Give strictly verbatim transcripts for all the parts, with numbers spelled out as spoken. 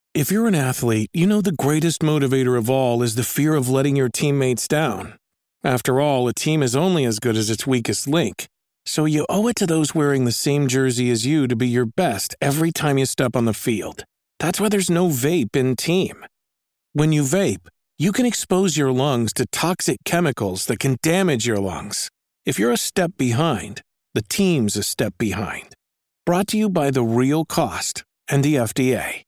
If you're an athlete, you know the greatest motivator of all is the fear of letting your teammates down. After all, a team is only as good as its weakest link. So you owe it to those wearing the same jersey as you to be your best every time you step on the field. That's why there's no vape in team. When you vape, you can expose your lungs to toxic chemicals that can damage your lungs. If you're a step behind, the team's a step behind. Brought to you by The Real Cost and the F D A.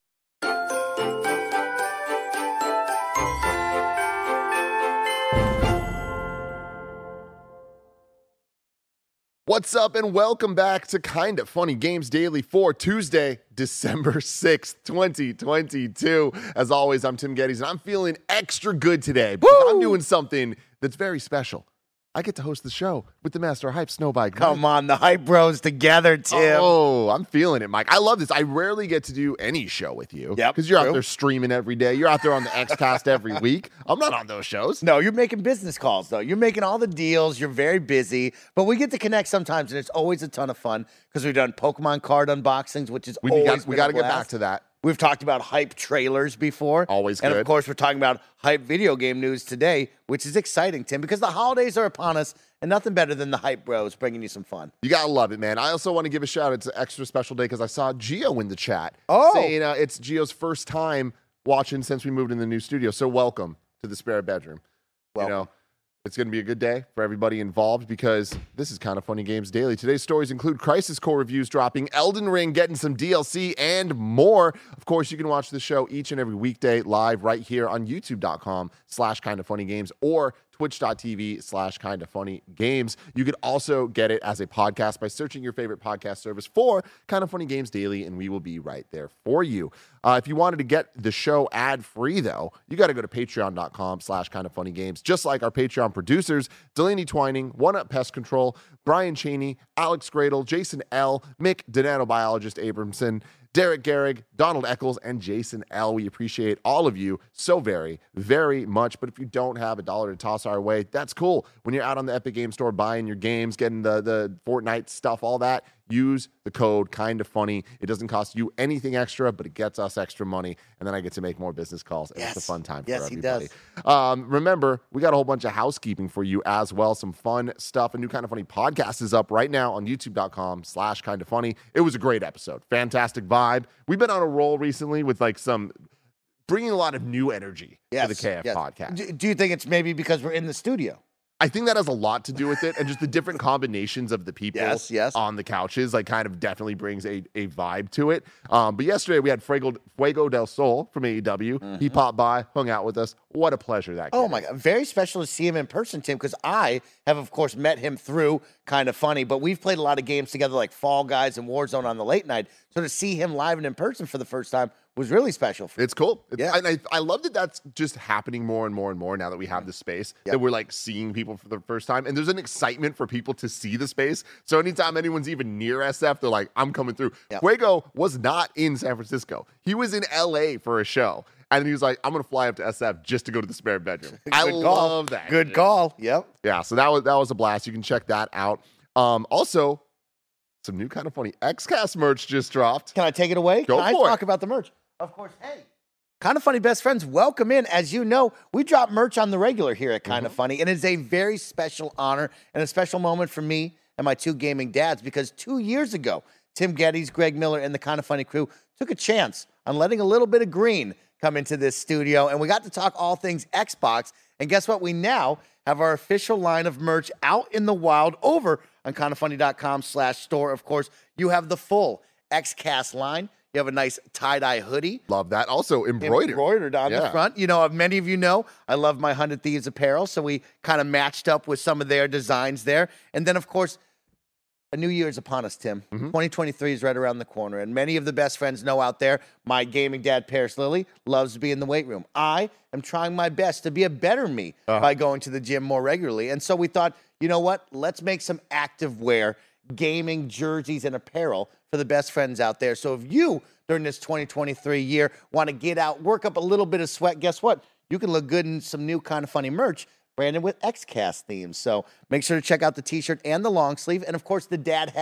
What's up and welcome back to Kinda Funny Games Daily for Tuesday, December sixth, twenty twenty-two. As always, I'm Tim Geddes and I'm feeling extra good today because Woo! I'm doing something that's very special. I get to host the show with the Master of Hype, Snowbike. Come on, the Hype Bros together, Tim. Oh, I'm feeling it, Mike. I love this. I rarely get to do any show with you. Yep, because you're true. out there streaming every day. You're out there on the X-Cast every week. I'm not on those shows. No, you're making business calls, though. You're making all the deals. You're very busy. But we get to connect sometimes, and it's always a ton of fun because we've done Pokemon card unboxings, which is we always got, We got to get blast. back to that. We've talked about hype trailers before. Always and good. And, of course, we're talking about hype video game news today, which is exciting, Tim, because the holidays are upon us, and nothing better than the Hype Bros bringing you some fun. You got to love it, man. I also want to give a shout out. It's an extra special day because I saw Gio in the chat oh. saying uh, it's Gio's first time watching since we moved in the new studio. So welcome to the spare bedroom. Welcome. You know, it's going to be a good day for everybody involved because this is Kinda Funny Games Daily. Today's stories include Crisis Core reviews dropping, Elden Ring getting some D L C, and more. Of course, you can watch the show each and every weekday live right here on youtube.com slash Kinda Funny Games or twitch.tv slash Kinda Funny Games. You could also get it as a podcast by searching your favorite podcast service for Kinda Funny Games Daily, and we will be right there for you. Uh, if you wanted to get the show ad-free, though, you got to go to patreon.com slash Kinda Funny Games, just like our Patreon producers, Delaney Twining, One Up Pest Control, Brian Cheney, Alex Gradle, Jason L., Mick, the nanobiologist Abramson, Derek Garrig, Donald Eccles, and Jason L. We appreciate all of you so very, very much. But if you don't have a dollar to toss our way, that's cool. When you're out on the Epic Game Store buying your games, getting the, the Fortnite stuff, all that, use the code Kinda Funny. It doesn't cost you anything extra, but it gets us extra money. And then I get to make more business calls. And yes. It's a fun time yes, for everybody. He does. Um, remember, we got a whole bunch of housekeeping for you as well. Some fun stuff. A new Kinda Funny podcast is up right now on youtube.com slash Kinda Funny. It was a great episode. Fantastic vibe. We've been on a roll recently with like some bringing a lot of new energy yes, to the K F yes. podcast. Do, do you think it's maybe because we're in the studio? I think that has a lot to do with it, and just the different combinations of the people yes, yes. on the couches, like, kind of definitely brings a, a vibe to it. Um, but yesterday we had Fuego, Fuego del Sol from A E W. Mm-hmm. He popped by, hung out with us. What a pleasure that. Oh my God, very special to see him in person, Tim, because I have, of course, met him through Kinda Funny, but we've played a lot of games together, like Fall Guys and Warzone on the late night. So to see him live and in person for the first time was really special. For it's cool. It's, yeah. And I, I love that that's just happening more and more and more now that we have the space, yep. that we're like seeing people for the first time. And there's an excitement for people to see the space. So anytime anyone's even near S F, they're like, I'm coming through. Yep. Fuego was not in San Francisco. He was in L A for a show. And then he was like, I'm going to fly up to S F just to go to the spare bedroom. I love that. Good dude. call. Yep. Yeah, so that was that was a blast. You can check that out. Um, also, some new Kinda Funny X-Cast merch just dropped. Can I take it away? Go Can for I it. talk about the merch? Of course. Hey, Kinda Funny best friends, welcome in. As you know, we drop merch on the regular here at Kinda mm-hmm. Funny, and it's a very special honor and a special moment for me and my two gaming dads because two years ago, Tim Geddes, Greg Miller, and the Kinda Funny crew took a chance on letting a little bit of green come into this studio, and we got to talk all things Xbox. And guess what? We now have our official line of merch out in the wild over on kindafunny.com slash store. Of course, you have the full X-Cast line. You have a nice tie-dye hoodie. Love that. Also embroidered. Embroidered on yeah. the front. You know, many of you know I love my one hundred Thieves apparel, so we kind of matched up with some of their designs there. And then, of course, a new year is upon us, Tim. Mm-hmm. twenty twenty-three is right around the corner, and many of the best friends know out there, my gaming dad, Paris Lilly, loves to be in the weight room. I am trying my best to be a better me uh-huh. by going to the gym more regularly. And so we thought, you know what? Let's make some active wear, gaming jerseys, and apparel for the best friends out there. So if you, during this twenty twenty-three year, want to get out, work up a little bit of sweat, guess what? You can look good in some new Kinda Funny merch branded with X-Cast themes. So make sure to check out the t-shirt and the long sleeve. And, of course, the dad hat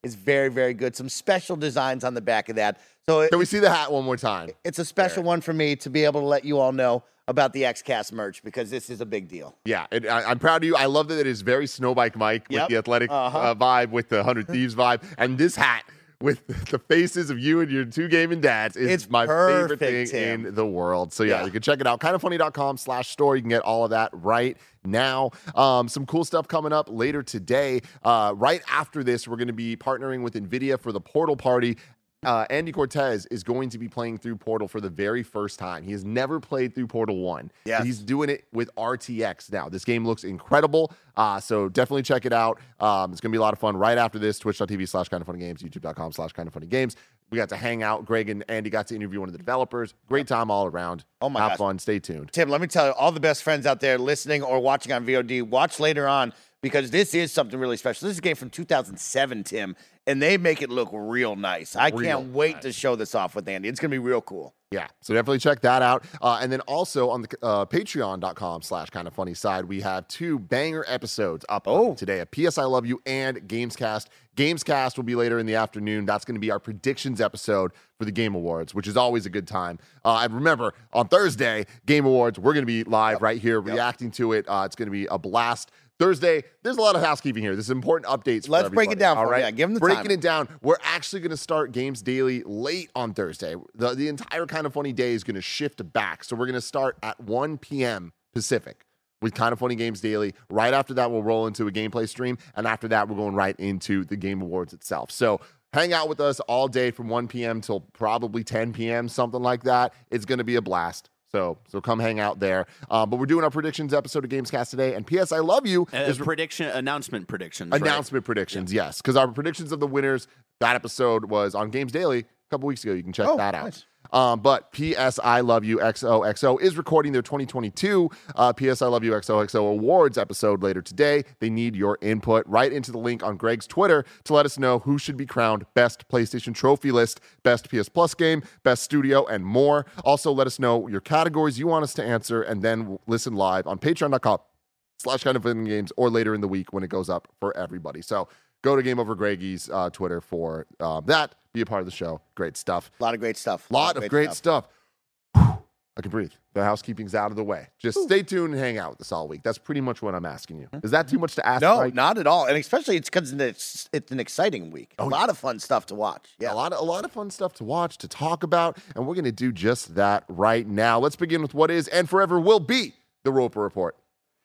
is very, very good. Some special designs on the back of that. So it, Can we see the hat one more time? It's a special one for me to be able to let you all know about the X-Cast merch because this is a big deal. Yeah, it, I, I'm proud of you. I love that it is very Snowbike Mike with Yep. the athletic Uh-huh. uh, vibe, with the one hundred Thieves vibe, and this hat with the faces of you and your two gaming dads is It's my favorite perfect, thing Tim. in the world. So yeah, Yeah. you can check it out. kindoffunny.com slash store. You can get all of that right now. Um, some cool stuff coming up later today. Uh, right after this, we're going to be partnering with NVIDIA for the Portal Party. Uh, Andy Cortez is going to be playing through Portal for the very first time. He has never played through Portal one. Yes. He's doing it with R T X now. This game looks incredible. Uh, so definitely check it out. Um, it's going to be a lot of fun right after this. Twitch.tv slash kind of funny games, youtube.com slash kind of funny games. We got to hang out. Greg and Andy got to interview one of the developers. Great time all around. Oh my Have gosh. fun. Stay tuned. Tim, let me tell you, all the best friends out there listening or watching on V O D, watch later on because this is something really special. This is a game from two thousand seven, Tim, and they make it look real nice. I Real can't wait nice. to show this off with Andy. It's going to be real cool. Yeah, so definitely check that out. Uh, and then also on the uh, patreon.com slash kind of funny side, we have two banger episodes up Oh. today, a P S I Love You and Gamescast. Gamescast will be later in the afternoon. That's going to be our predictions episode for the Game Awards, which is always a good time. Uh, and remember, on Thursday, Game Awards, we're going to be live Yep. right here Yep. reacting to it. Uh, it's going to be a blast. Thursday, there's a lot of housekeeping here. This is important updates. For Let's break it everybody, down all for 'em. right? Yeah, give 'em the Breaking time. it down. We're actually going to start Games Daily late on Thursday. The, the entire Kind of Funny day is going to shift back. So we're going to start at one p.m. Pacific with Kind of Funny Games Daily. Right after that, we'll roll into a gameplay stream. And after that, we're going right into the Game Awards itself. So hang out with us all day from one p.m. till probably ten p.m., something like that. It's going to be a blast. So, so come hang out there. Uh, but we're doing our predictions episode of Gamescast today. And P S I Love You Uh, is prediction announcement predictions. right? announcement predictions, yes. Because our predictions of the winners, that episode was on Games Daily a couple weeks ago. You can check Oh, that out. nice. Um, but P S I Love You X O X O is recording their twenty twenty-two uh, P S I Love You X O X O Awards episode later today. They need your input right into the link on Greg's Twitter to let us know who should be crowned Best PlayStation Trophy List, Best P S Plus Game, Best Studio, and more. Also, let us know your categories you want us to answer, and then listen live on patreon.com slash kind of funny games or later in the week when it goes up for everybody. So go to Game Over Greggy's uh, Twitter for uh, that. Be a part of the show. Great stuff. A lot of great stuff. A lot of great stuff. Whew. I can breathe. The housekeeping's out of the way. Just stay tuned and hang out with us all week. That's pretty much what I'm asking you. Is that too much to ask? No, Mike? not at all. And especially it's because it's, it's an exciting week. Oh, a lot of fun stuff to watch. Yeah. A lot of a lot of fun stuff to watch, to talk about, and we're going to do just that right now. Let's begin with what is and forever will be the Roper Report.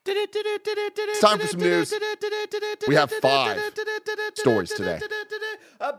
It's time for some news. We have five stories today. A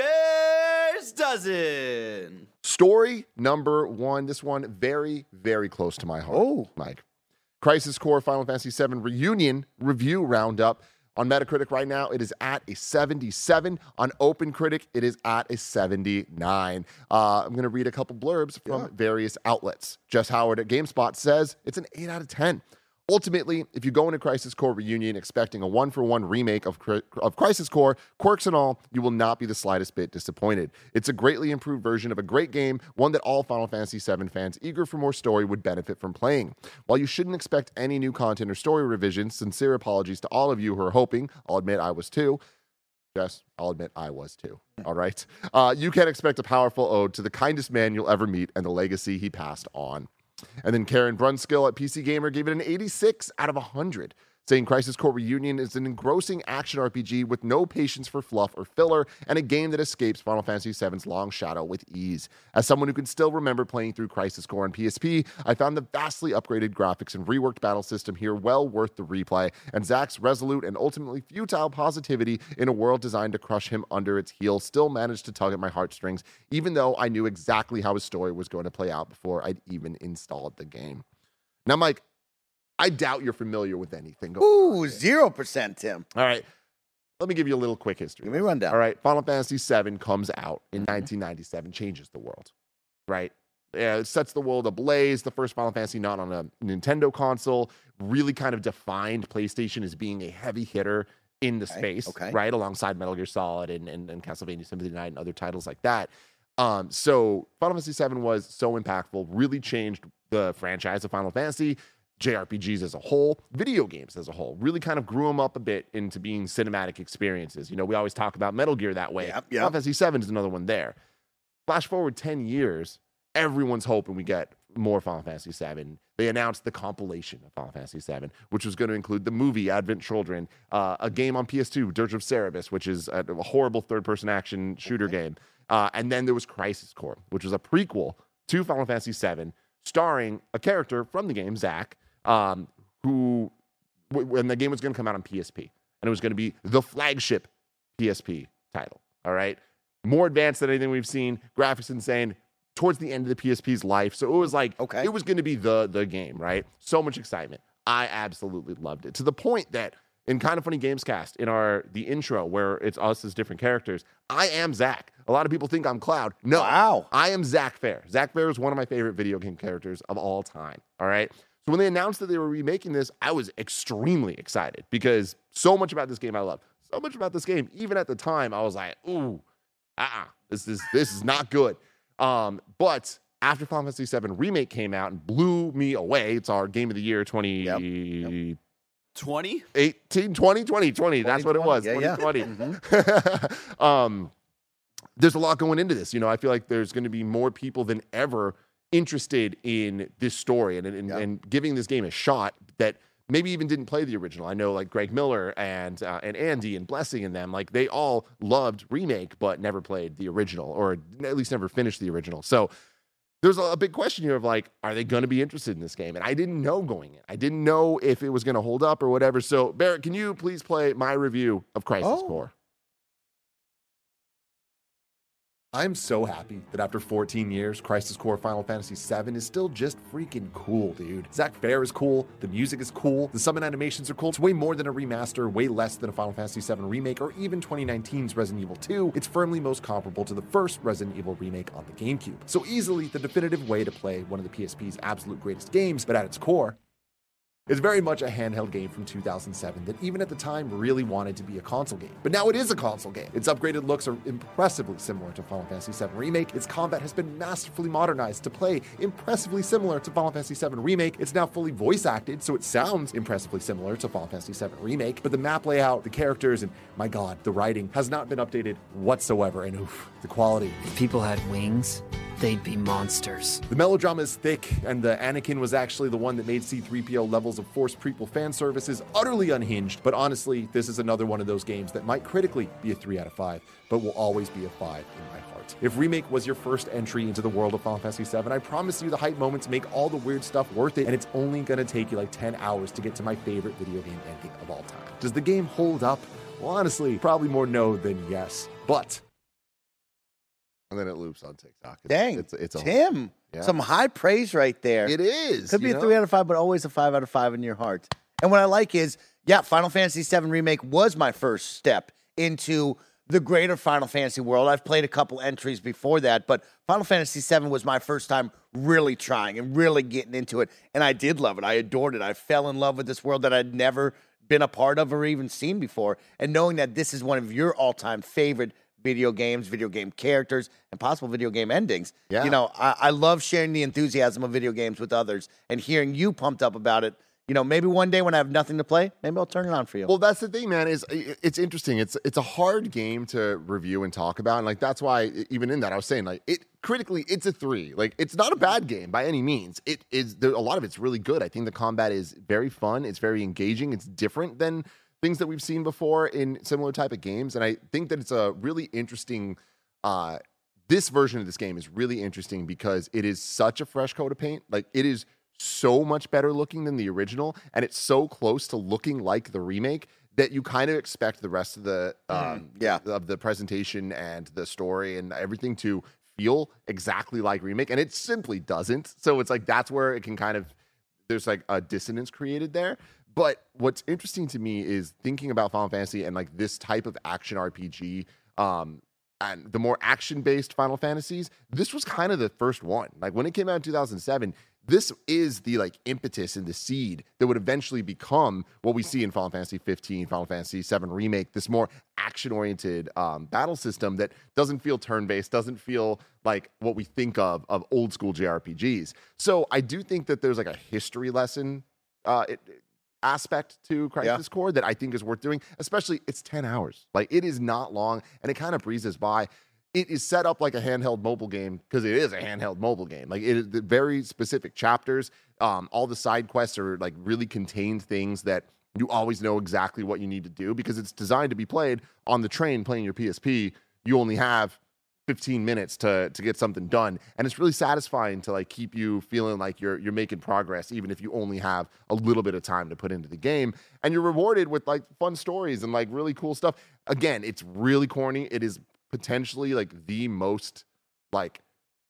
baker's dozen. Story number one. This one very, very close to my heart. Oh. Mike. Crisis Core Final Fantasy seven Reunion review roundup. On Metacritic right now, it is at a seventy-seven. On OpenCritic, it is at a seventy-nine. Uh, I'm going to read a couple blurbs from Yeah. various outlets. Jess Howard at GameSpot says it's an eight out of ten. Ultimately, if you go into Crisis Core Reunion expecting a one-for-one remake of, Cri- of Crisis Core, quirks and all, you will not be the slightest bit disappointed. It's a greatly improved version of a great game, one that all Final Fantasy seven fans eager for more story would benefit from playing. While you shouldn't expect any new content or story revisions, sincere apologies to all of you who are hoping. I'll admit I was too. Yes, I'll admit I was too. All right. Uh, you can expect a powerful ode to the kindest man you'll ever meet and the legacy he passed on. And then Karen Brunskill at P C Gamer gave it an eighty-six out of one hundred, saying Crisis Core Reunion is an engrossing action R P G with no patience for fluff or filler, and a game that escapes Final Fantasy seven's long shadow with ease. As someone who can still remember playing through Crisis Core on P S P, I found the vastly upgraded graphics and reworked battle system here well worth the replay, and Zack's resolute and ultimately futile positivity in a world designed to crush him under its heel still managed to tug at my heartstrings, even though I knew exactly how his story was going to play out before I'd even installed the game. Now, Mike, I doubt you're familiar with anything going on. Ooh, zero percent, Tim. All right. Let me give you a little quick history. Give me a rundown. All right. Final Fantasy seven comes out in nineteen ninety-seven, changes the world, right? Yeah, it sets the world ablaze. The first Final Fantasy not on a Nintendo console really kind of defined PlayStation as being a heavy hitter in the Okay, space, okay. right? Alongside Metal Gear Solid and, and, and Castlevania Symphony of the Night and other titles like that. Um, so Final Fantasy seven was so impactful, really changed the franchise of Final Fantasy, J R P Gs as a whole, video games as a whole, really kind of grew them up a bit into being cinematic experiences. You know, we always talk about Metal Gear that way. Yep, yep. Final Fantasy seven is another one there. Flash forward ten years, everyone's hoping we get more Final Fantasy seven. They announced the compilation of Final Fantasy seven, which was going to include the movie Advent Children, uh, a game on P S two, Dirge of Cerberus, which is a, a horrible third-person action shooter okay. game. Uh, and then there was Crisis Core, which was a prequel to Final Fantasy seven, starring a character from the game, Zack, um, who, w- when the game was going to come out on P S P, and it was going to be the flagship P S P title, all right? More advanced than anything we've seen, graphics insane, towards the end of the P S P's life. So it was like, okay. it was going to be the, the game, right? So much excitement. I absolutely loved it, to the point that in Kind of Funny Games Cast, in our the intro where it's us as different characters, I am Zack. A lot of people think I'm Cloud. No, wow. I am Zack Fair. Zack Fair is one of my favorite video game characters of all time, all right? So when they announced that they were remaking this, I was extremely excited because so much about this game I love. So much about this game, even at the time, I was like, ooh, uh-uh, this is, this is not good. Um, but after Final Fantasy seven Remake came out and blew me away, it's our Game of the Year twenty... Yep. Yep. twenty? eighteen, twenty, twenty, twenty. That's what it was. Yeah, twenty twenty. Yeah. Mm-hmm. um, there's a lot going into this. You know, I feel like there's going to be more people than ever interested in this story and, and, yeah. and giving this game a shot that maybe even didn't play the original. I know like Greg Miller and uh, and Andy and Blessing and them, like they all loved Remake, but never played the original, or at least never finished the original. So there's a, a big question here of like, are they going to be interested in this game? And I didn't know going in. I didn't know if it was going to hold up or whatever. So Barrett, can you please play my review of Crisis Oh. Core? I'm so happy that after fourteen years, Crisis Core Final Fantasy seven is still just freaking cool, dude. Zack Fair is cool, the music is cool, the summon animations are cool. It's way more than a remaster, way less than a Final Fantasy seven remake, or even twenty nineteen's Resident Evil two. It's firmly most comparable to the first Resident Evil remake on the GameCube. So easily the definitive way to play one of the P S P's absolute greatest games, but at its core, it's very much a handheld game from two thousand seven that even at the time really wanted to be a console game. But now it is a console game. Its upgraded looks are impressively similar to Final Fantasy seven Remake. Its combat has been masterfully modernized to play impressively similar to Final Fantasy seven Remake. It's now fully voice acted, so it sounds impressively similar to Final Fantasy seven Remake. But the map layout, the characters, and my god, the writing has not been updated whatsoever. And oof, the quality. If people had wings, they'd be monsters. The melodrama is thick, and the Anakin was actually the one that made C three P O levels of forced prequel fan services utterly unhinged. But honestly, this is another one of those games that might critically be a three out of five, but will always be a five in my heart. If Remake was your first entry into the world of Final Fantasy seven, I promise you the hype moments make all the weird stuff worth it, and it's only gonna take you like ten hours to get to my favorite video game ending of all time. Does the game hold up? Well, honestly, probably more no than yes. But and then it loops on TikTok. It's, Dang, it's, it's a, Tim, yeah. some high praise right there. It is. Could be you a know? three out of five, but always a five out of five in your heart. And what I like is, yeah, Final Fantasy seven Remake was my first step into the greater Final Fantasy world. I've played a couple entries before that, but Final Fantasy seven was my first time really trying and really getting into it. And I did love it. I adored it. I fell in love with this world that I'd never been a part of or even seen before. And knowing that this is one of your all-time favorite video games, video game characters, and possible video game endings. Yeah. You know, I, I love sharing the enthusiasm of video games with others and hearing you pumped up about it. You know, maybe one day when I have nothing to play, maybe I'll turn it on for you. Well, that's the thing, man, is it's interesting. It's it's a hard game to review and talk about. And like that's why even in that I was saying like it critically it's a three. Like it's not a bad game by any means. It is there, a lot of it's really good. I think the combat is very fun. It's very engaging. It's different than things that we've seen before in similar type of games. And I think that it's a really interesting, uh, this version of this game is really interesting because it is such a fresh coat of paint. Like it is so much better looking than the original. And it's so close to looking like the remake that you kind of expect the rest of the, um, Mm, yeah. of the presentation and the story and everything to feel exactly like remake. And it simply doesn't. So it's like, that's where it can kind of, there's like a dissonance created there. But what's interesting to me is thinking about Final Fantasy and like this type of action R P G, um, and the more action-based Final Fantasies, this was kind of the first one. Like when it came out in two thousand seven, this is the like impetus and the seed that would eventually become what we see in Final Fantasy fifteen, Final Fantasy seven Remake, this more action-oriented um, battle system that doesn't feel turn-based, doesn't feel like what we think of of old school J R P Gs. So I do think that there's like a history lesson uh, it, aspect to Crisis Yeah. Core that I think is worth doing, especially it's ten hours. Like, it is not long, and it kind of breezes by. It is set up like a handheld mobile game because it is a handheld mobile game. Like, it is the very specific chapters. Um, all the side quests are like really contained things that you always know exactly what you need to do because it's designed to be played on the train playing your P S P. You only have fifteen minutes to to get something done, and it's really satisfying to like keep you feeling like you're you're making progress even if you only have a little bit of time to put into the game, and you're rewarded with like fun stories and like really cool stuff. Again, it's really corny. It is potentially like the most like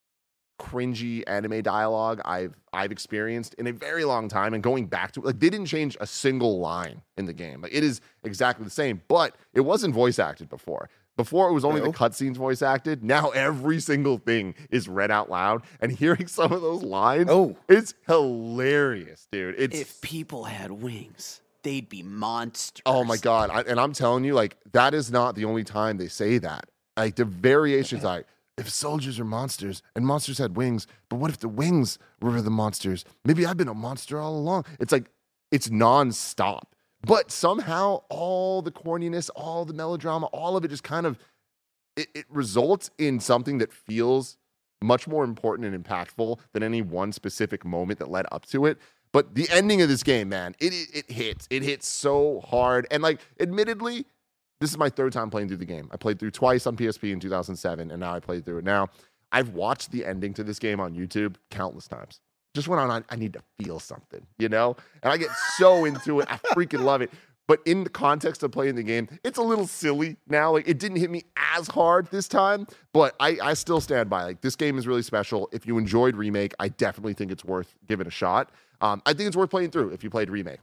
cringy anime dialogue I've I've experienced in a very long time, and going back to like they didn't change a single line in the game. Like, it is exactly the same, but it wasn't voice acted before. Before, it was only No. the cutscenes voice acted. Now every single thing is read out loud, and hearing some of those lines, Oh. it's hilarious, dude. It's If people had wings, they'd be monsters. oh my god, I, and I'm telling you, like that is not the only time they say that. Like the variations, like if soldiers are monsters and monsters had wings, but what if the wings were the monsters? Maybe I've been a monster all along. It's like it's nonstop. But somehow all the corniness, all the melodrama, all of it just kind of it, it results in something that feels much more important and impactful than any one specific moment that led up to it. But the ending of this game, man, it it, it hits. It hits so hard. And like, admittedly, this is my third time playing through the game. I played through twice on P S P in two thousand seven, and now I played through it now. I've watched the ending to this game on YouTube countless times. Just went on, I need to feel something, you know? And I get so into it. I freaking love it. But in the context of playing the game, it's a little silly now. Like, it didn't hit me as hard this time, but I, I still stand by. Like, this game is really special. If you enjoyed Remake, I definitely think it's worth giving a shot. Um, I think it's worth playing through if you played Remake.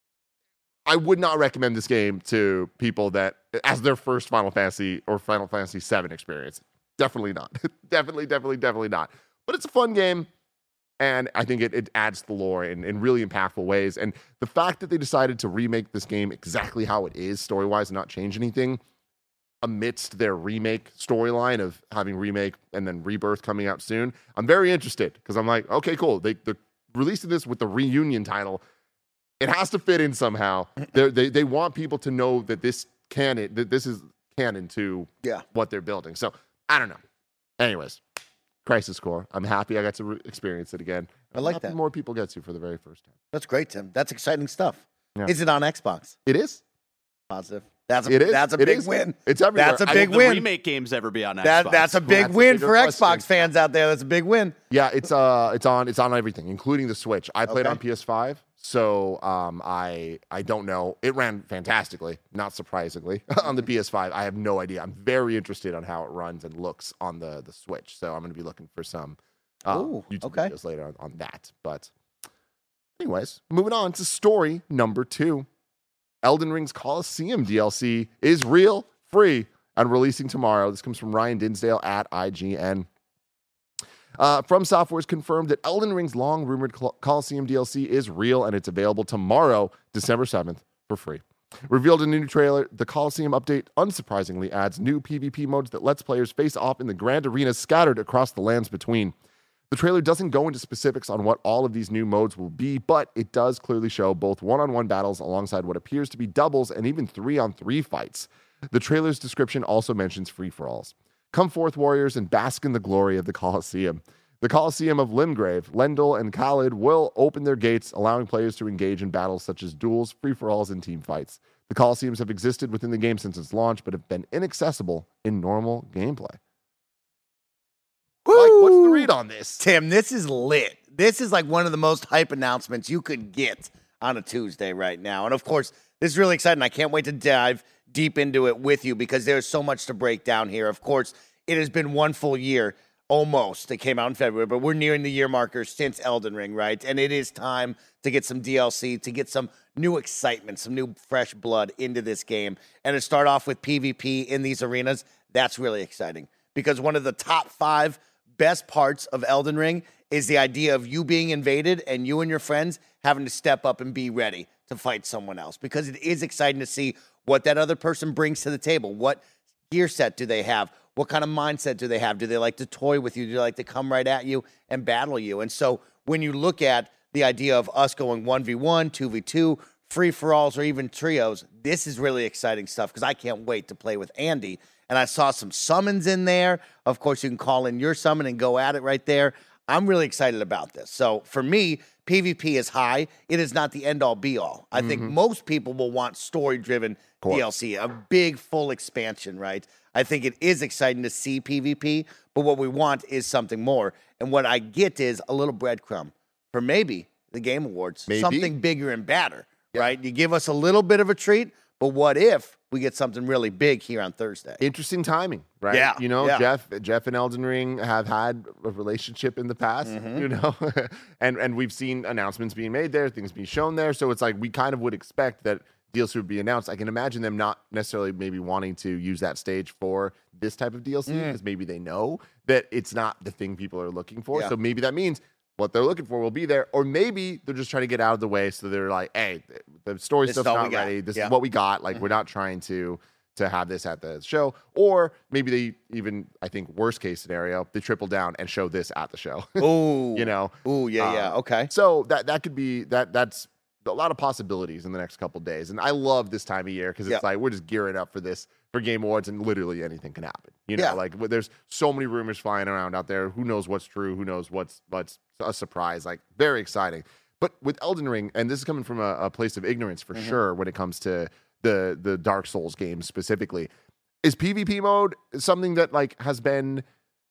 I would not recommend this game to people that, as their first Final Fantasy or Final Fantasy seven experience. Definitely not. definitely, definitely, definitely not. But it's a fun game. And I think it, it adds to the lore in, in really impactful ways. And the fact that they decided to remake this game exactly how it is story-wise and not change anything amidst their remake storyline of having Remake and then Rebirth coming out soon, I'm very interested because I'm like, okay, cool. They, they're releasing this with the reunion title. It has to fit in somehow. They're, they they want people to know that this canon, that this is canon to Yeah. what they're building. So I don't know. Anyways. Crisis Core. I'm happy I got to re- experience it again. I like I'm happy that. more people get to for the very first time. That's great, Tim. That's exciting stuff. Yeah. Is it on Xbox? It is. Positive. That's a, It is. That's a It big is. win. It's everywhere. That's a I- big Will the win. remake games ever be on Xbox? That, that's a big That's a win bigger for question. Xbox fans out there. That's a big win. Yeah, it's uh, it's on. It's on everything, including the Switch. I played Okay. on P S five, so um, I I don't know. It ran fantastically, not surprisingly, on the P S five. I have no idea. I'm very interested on how it runs and looks on the the Switch. So I'm going to be looking for some uh, Ooh, YouTube okay. videos later on, on that. But anyways, moving on to story number two. Elden Ring's Coliseum D L C is real, free, and releasing tomorrow. This comes from Ryan Dinsdale at I G N. Uh, From Software has confirmed that Elden Ring's long-rumored Col- Coliseum D L C is real, and it's available tomorrow, December seventh, for free. Revealed in a new trailer, the Coliseum update unsurprisingly adds new PvP modes that lets players face off in the grand arena scattered across the lands between. The trailer doesn't go into specifics on what all of these new modes will be, but it does clearly show both one-on-one battles alongside what appears to be doubles and even three-on-three fights. The trailer's description also mentions free-for-alls. Come forth, warriors, and bask in the glory of the Colosseum. The Colosseum of Limgrave, Lendl, and Khalid will open their gates, allowing players to engage in battles such as duels, free-for-alls, and team fights. The Colosseums have existed within the game since its launch, but have been inaccessible in normal gameplay. Mike, what's the read on this? Tim, this is lit. This is like one of the most hype announcements you could get on a Tuesday right now. And of course, this is really exciting. I can't wait to dive deep into it with you because there's so much to break down here. Of course, it has been one full year, almost. It came out in February, but we're nearing the year marker since Elden Ring, right? And it is time to get some D L C, to get some new excitement, some new fresh blood into this game. And to start off with PvP in these arenas, that's really exciting because one of the top five best parts of Elden Ring is the idea of you being invaded and you and your friends having to step up and be ready to fight someone else, because it is exciting to see what that other person brings to the table. What gear set do they have? What kind of mindset do they have? Do they like to toy with you? Do they like to come right at you and battle you? And so when you look at the idea of us going one v one, two v two, free-for-alls, or even trios. This is really exciting stuff because I can't wait to play with Andy. And I saw some summons in there. Of course, you can call in your summon and go at it right there. I'm really excited about this. So for me, PvP is high. It is not the end-all, be-all. I mm-hmm. think most people will want story-driven D L C, a big, full expansion, right? I think it is exciting to see PvP, but what we want is something more. And what I get is a little breadcrumb for maybe the Game Awards, maybe. Something bigger and badder, yeah. right? You give us a little bit of a treat, but what if we get something really big here on Thursday? Interesting timing, right? Yeah. You know, yeah. Jeff Jeff and Elden Ring have had a relationship in the past, mm-hmm. you know, and, and we've seen announcements being made there, things being shown there. So it's like we kind of would expect that D L C would be announced. I can imagine them not necessarily maybe wanting to use that stage for this type of D L C because mm. maybe they know that it's not the thing people are looking for. Yeah. So maybe that means what they're looking for will be there. Or maybe they're just trying to get out of the way. So they're like, hey, the story this stuff's not ready. This yeah. is what we got. Like, mm-hmm. we're not trying to to have this at the show. Or maybe they even, I think, worst case scenario, they triple down and show this at the show. Oh, you know? Oh, yeah, um, yeah. Okay. So that that could be, that that's a lot of possibilities in the next couple of days. And I love this time of year because it's yeah. like we're just gearing up for this, for Game Awards, and literally anything can happen. You know, yeah. like there's so many rumors flying around out there. Who knows what's true? Who knows what's what's a surprise? Like, very exciting. But with Elden Ring, and this is coming from a, a place of ignorance for mm-hmm. sure when it comes to the the Dark Souls games specifically, is PvP mode something that like has been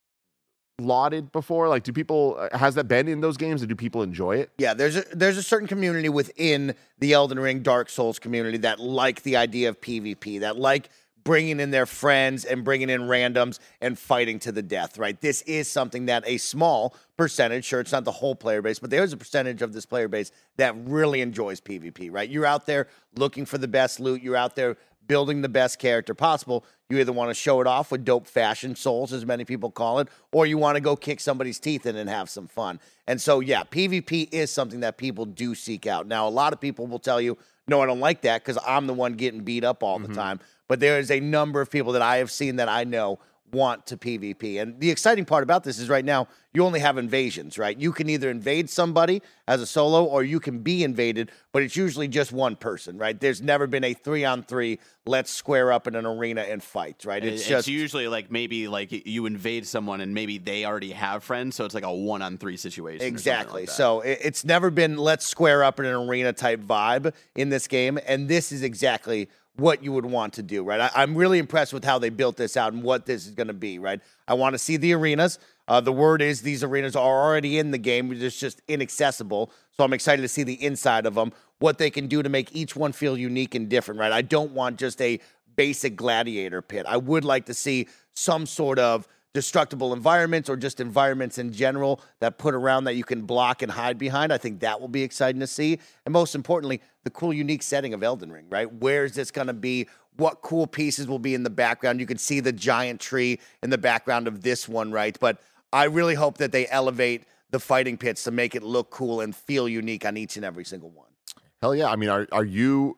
lauded before? Like, do people, has that been in those games, or do people enjoy it? Yeah, there's a, there's a certain community within the Elden Ring Dark Souls community that like the idea of PvP, that like bringing in their friends and bringing in randoms and fighting to the death, right? This is something that a small percentage, sure, it's not the whole player base, but there's a percentage of this player base that really enjoys PvP, right? You're out there looking for the best loot. You're out there building the best character possible. You either want to show it off with dope fashion souls, as many people call it, or you want to go kick somebody's teeth in and have some fun. And so, yeah, PvP is something that people do seek out. Now, a lot of people will tell you, no, I don't like that because I'm the one getting beat up all mm-hmm. the time. But there is a number of people that I have seen that I know want to PvP. And the exciting part about this is right now, you only have invasions, right? You can either invade somebody as a solo or you can be invaded, but it's usually just one person, right? There's never been a three on three, let's square up in an arena and fight, right? It's, it's just usually like maybe like you invade someone and maybe they already have friends, so it's like a one on three situation. Exactly. Like so it's never been let's square up in an arena type vibe in this game, and this is exactly what you would want to do, right? I, I'm really impressed with how they built this out and what this is going to be, right? I want to see the arenas. Uh, the word is these arenas are already in the game. It's just inaccessible. So I'm excited to see the inside of them, what they can do to make each one feel unique and different, right? I don't want just a basic gladiator pit. I would like to see some sort of destructible environments or just environments in general that put around that you can block and hide behind. I think that will be exciting to see. And most importantly, the cool, unique setting of Elden Ring, right? Where is this going to be? What cool pieces will be in the background? You can see the giant tree in the background of this one, right? But I really hope that they elevate the fighting pits to make it look cool and feel unique on each and every single one. Hell yeah. I mean, are are you...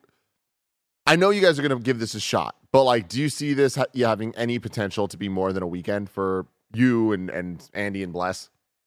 I know you guys are going to give this a shot, but like, do you see this ha- you having any potential to be more than a weekend for you and, and Andy and Bless?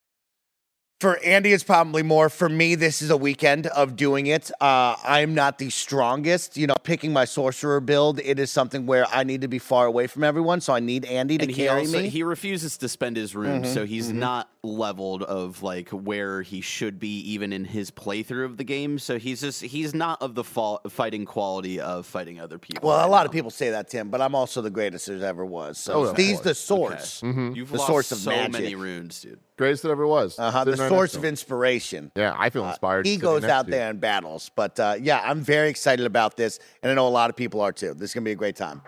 For Andy, it's probably more. For me, this is a weekend of doing it. Uh, I'm not the strongest. You know, picking my sorcerer build, it is something where I need to be far away from everyone, so I need Andy to and carry he also, me. He refuses to spend his runes, Mm-hmm, so he's mm-hmm. not leveled of like where he should be even in his playthrough of the game. So he's just he's not of the fall, fighting quality of fighting other people. Well, right a lot now. of people say that, Tim, but I'm also the greatest there ever was. So Oh, he's course. the source. Okay. Mm-hmm. You've The lost source of so magic. many runes, dude. Greatest that ever was. Uh-huh, the Sitting right source next to of him. inspiration. Yeah, I feel inspired. Uh, he sitting goes next out to you. there in battles. But uh, yeah, I'm very excited about this, and I know a lot of people are too. This is going to be a great time.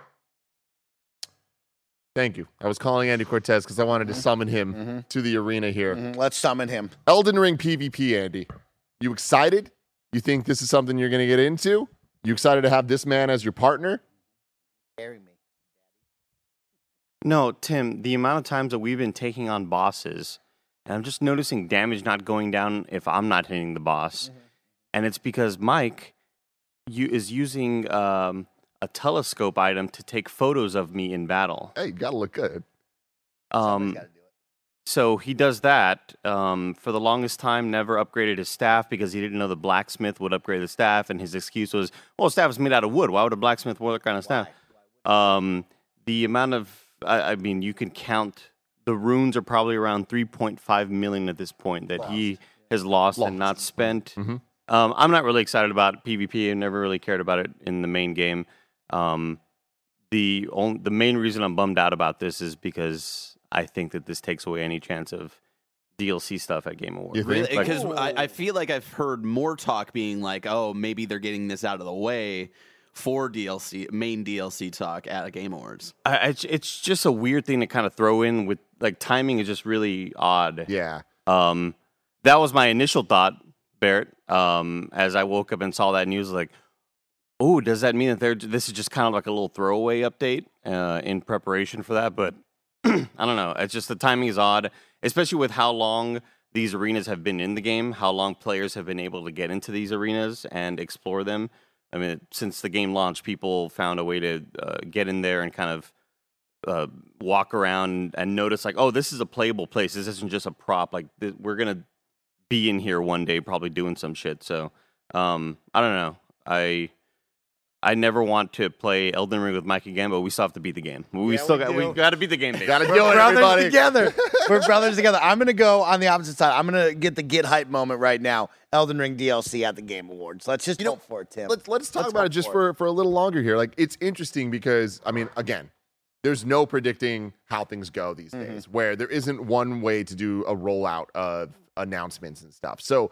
Thank you. I was calling Andy Cortez because I wanted to Mm-hmm. summon him Mm-hmm. to the arena here. Mhm, let's summon him. Elden Ring PvP, Andy. You excited? You think this is something you're going to get into? You excited to have this man as your partner? Carry me. No, Tim, the amount of times that we've been taking on bosses, and I'm just noticing damage not going down if I'm not hitting the boss. Mm-hmm. And it's because Mike you, is using um, a telescope item to take photos of me in battle. Hey, you got to look good. Somebody's Um, gotta do it. so he does that. Um, for the longest time, never upgraded his staff because he didn't know the blacksmith would upgrade the staff, and his excuse was, "Well, staff is made out of wood. Why would a blacksmith work on a staff?" Um, the amount of, I, I mean, you can count. The runes are probably around three point five million at this point that lost. he has lost, lost and not spent. Mm-hmm. Um, I'm not really excited about PvP. I never really cared about it in the main game. Um, the only, the main reason I'm bummed out about this is because I think that this takes away any chance of D L C stuff at Game Awards. Really? Because like, I, I feel like I've heard more talk being like, oh, maybe they're getting this out of the way for D L C, main D L C talk at Game Awards. I, it's, it's just a weird thing to kind of throw in with, like, timing is just really odd. Yeah. Um, that was my initial thought, Barrett, um, as I woke up and saw that news, like, oh, does that mean that they're, this is just kind of like a little throwaway update uh, in preparation for that? But I don't know. It's just the timing is odd, especially with how long these arenas have been in the game, how long players have been able to get into these arenas and explore them. I mean, since the game launched, people found a way to uh, get in there and kind of uh, walk around and notice, like, oh, this is a playable place. This isn't just a prop. Like, th- we're going to be in here one day probably doing some shit. So, um, I don't know. I I never want to play Elden Ring with Mike again, but we still have to beat the game. We Yeah, still we got do. we got to beat the game. Baby. Got to do We're it, brothers everybody. together. We're brothers together. I'm going to go on the opposite side. I'm going to get the get hype moment right now. Elden Ring D L C at the Game Awards. Let's just You know, hope for it, Tim. Let's let's talk Let's about hope it just for for, for a little longer here. Like, it's interesting because, I mean, again, there's no predicting how things go these Mm-hmm. days, where there isn't one way to do a rollout of announcements and stuff. So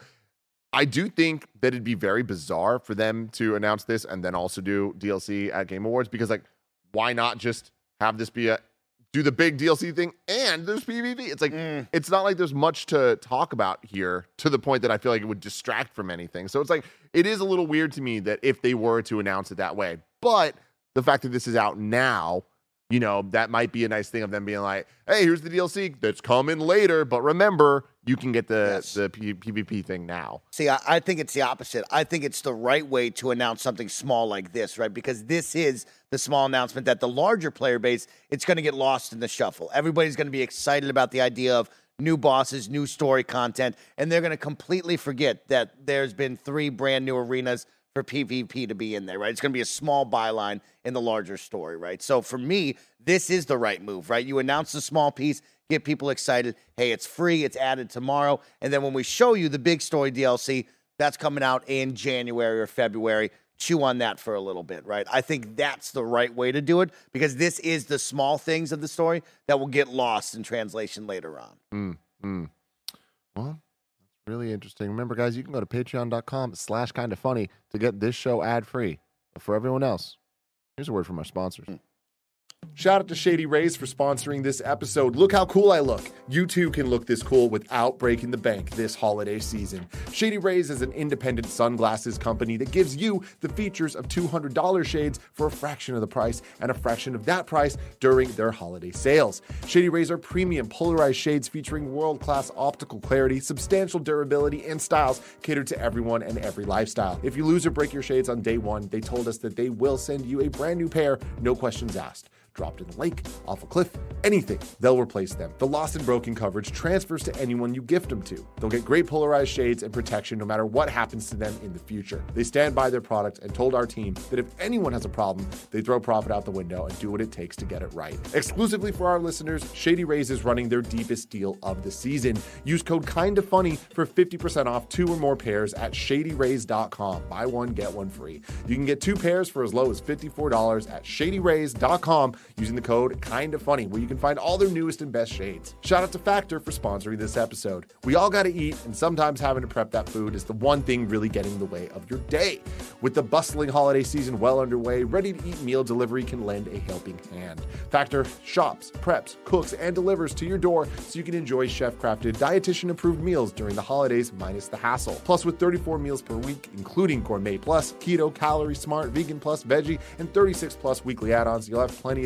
I do think that it'd be very bizarre for them to announce this and then also do D L C at Game Awards, because, like, why not just have this be a do the big D L C thing and there's PvP? It's like, Mm. it's not like there's much to talk about here, to the point that I feel like it would distract from anything. So it's like, it is a little weird to me that if they were to announce it that way, but the fact that this is out now, you know, that might be a nice thing of them being like, hey, here's the D L C that's coming later, but remember, you can get the, Yes. the P- PvP thing now. See, I, I think it's the opposite. I think it's the right way to announce something small like this, right? Because this is the small announcement that the larger player base, it's going to get lost in the shuffle. Everybody's going to be excited about the idea of new bosses, new story content, and they're going to completely forget that there's been three brand new arenas for PvP to be in there, right? It's going to be a small byline in the larger story, right? So for me, this is the right move, right? You announce the small piece, get people excited. Hey, it's free, it's added tomorrow. And then when we show you the big story D L C, that's coming out in January or February. Chew on that for a little bit, right? I think that's the right way to do it, because this is the small things of the story that will get lost in translation later on. Mm, mm. Well, that's really interesting. Remember, guys, you can go to patreon.com slash kind of funny to get this show ad free. But for everyone else, here's a word from our sponsors. Mm. Shout out to Shady Rays for sponsoring this episode. Look how cool I look. You too can look this cool without breaking the bank this holiday season. Shady Rays is an independent sunglasses company that gives you the features of two hundred dollars shades for a fraction of the price, and a fraction of that price during their holiday sales. Shady Rays are premium polarized shades featuring world-class optical clarity, substantial durability, and styles catered to everyone and every lifestyle. If you lose or break your shades on day one, they told us that they will send you a brand new pair, no questions asked. Dropped in the lake, off a cliff, anything, they'll replace them. The lost and broken coverage transfers to anyone you gift them to. They'll get great polarized shades and protection no matter what happens to them in the future. They stand by their product and told our team that if anyone has a problem, they throw profit out the window and do what it takes to get it right. Exclusively for our listeners, Shady Rays is running their deepest deal of the season. Use code KINDAFUNNY for fifty percent off two or more pairs at shady rays dot com. Buy one, get one free. You can get two pairs for as low as fifty-four dollars at shady rays dot com using the code KINDAFUNNY, where you can find all their newest and best shades. Shout out to Factor for sponsoring this episode. We all gotta eat, and sometimes having to prep that food is the one thing really getting in the way of your day. With the bustling holiday season well underway, ready-to-eat meal delivery can lend a helping hand. Factor shops, preps, cooks, and delivers to your door so you can enjoy chef-crafted, dietitian-approved meals during the holidays minus the hassle. Plus, with thirty-four meals per week, including Gourmet Plus, Keto, Calorie Smart, Vegan Plus, Veggie, and thirty-six plus weekly add-ons, you'll have plenty of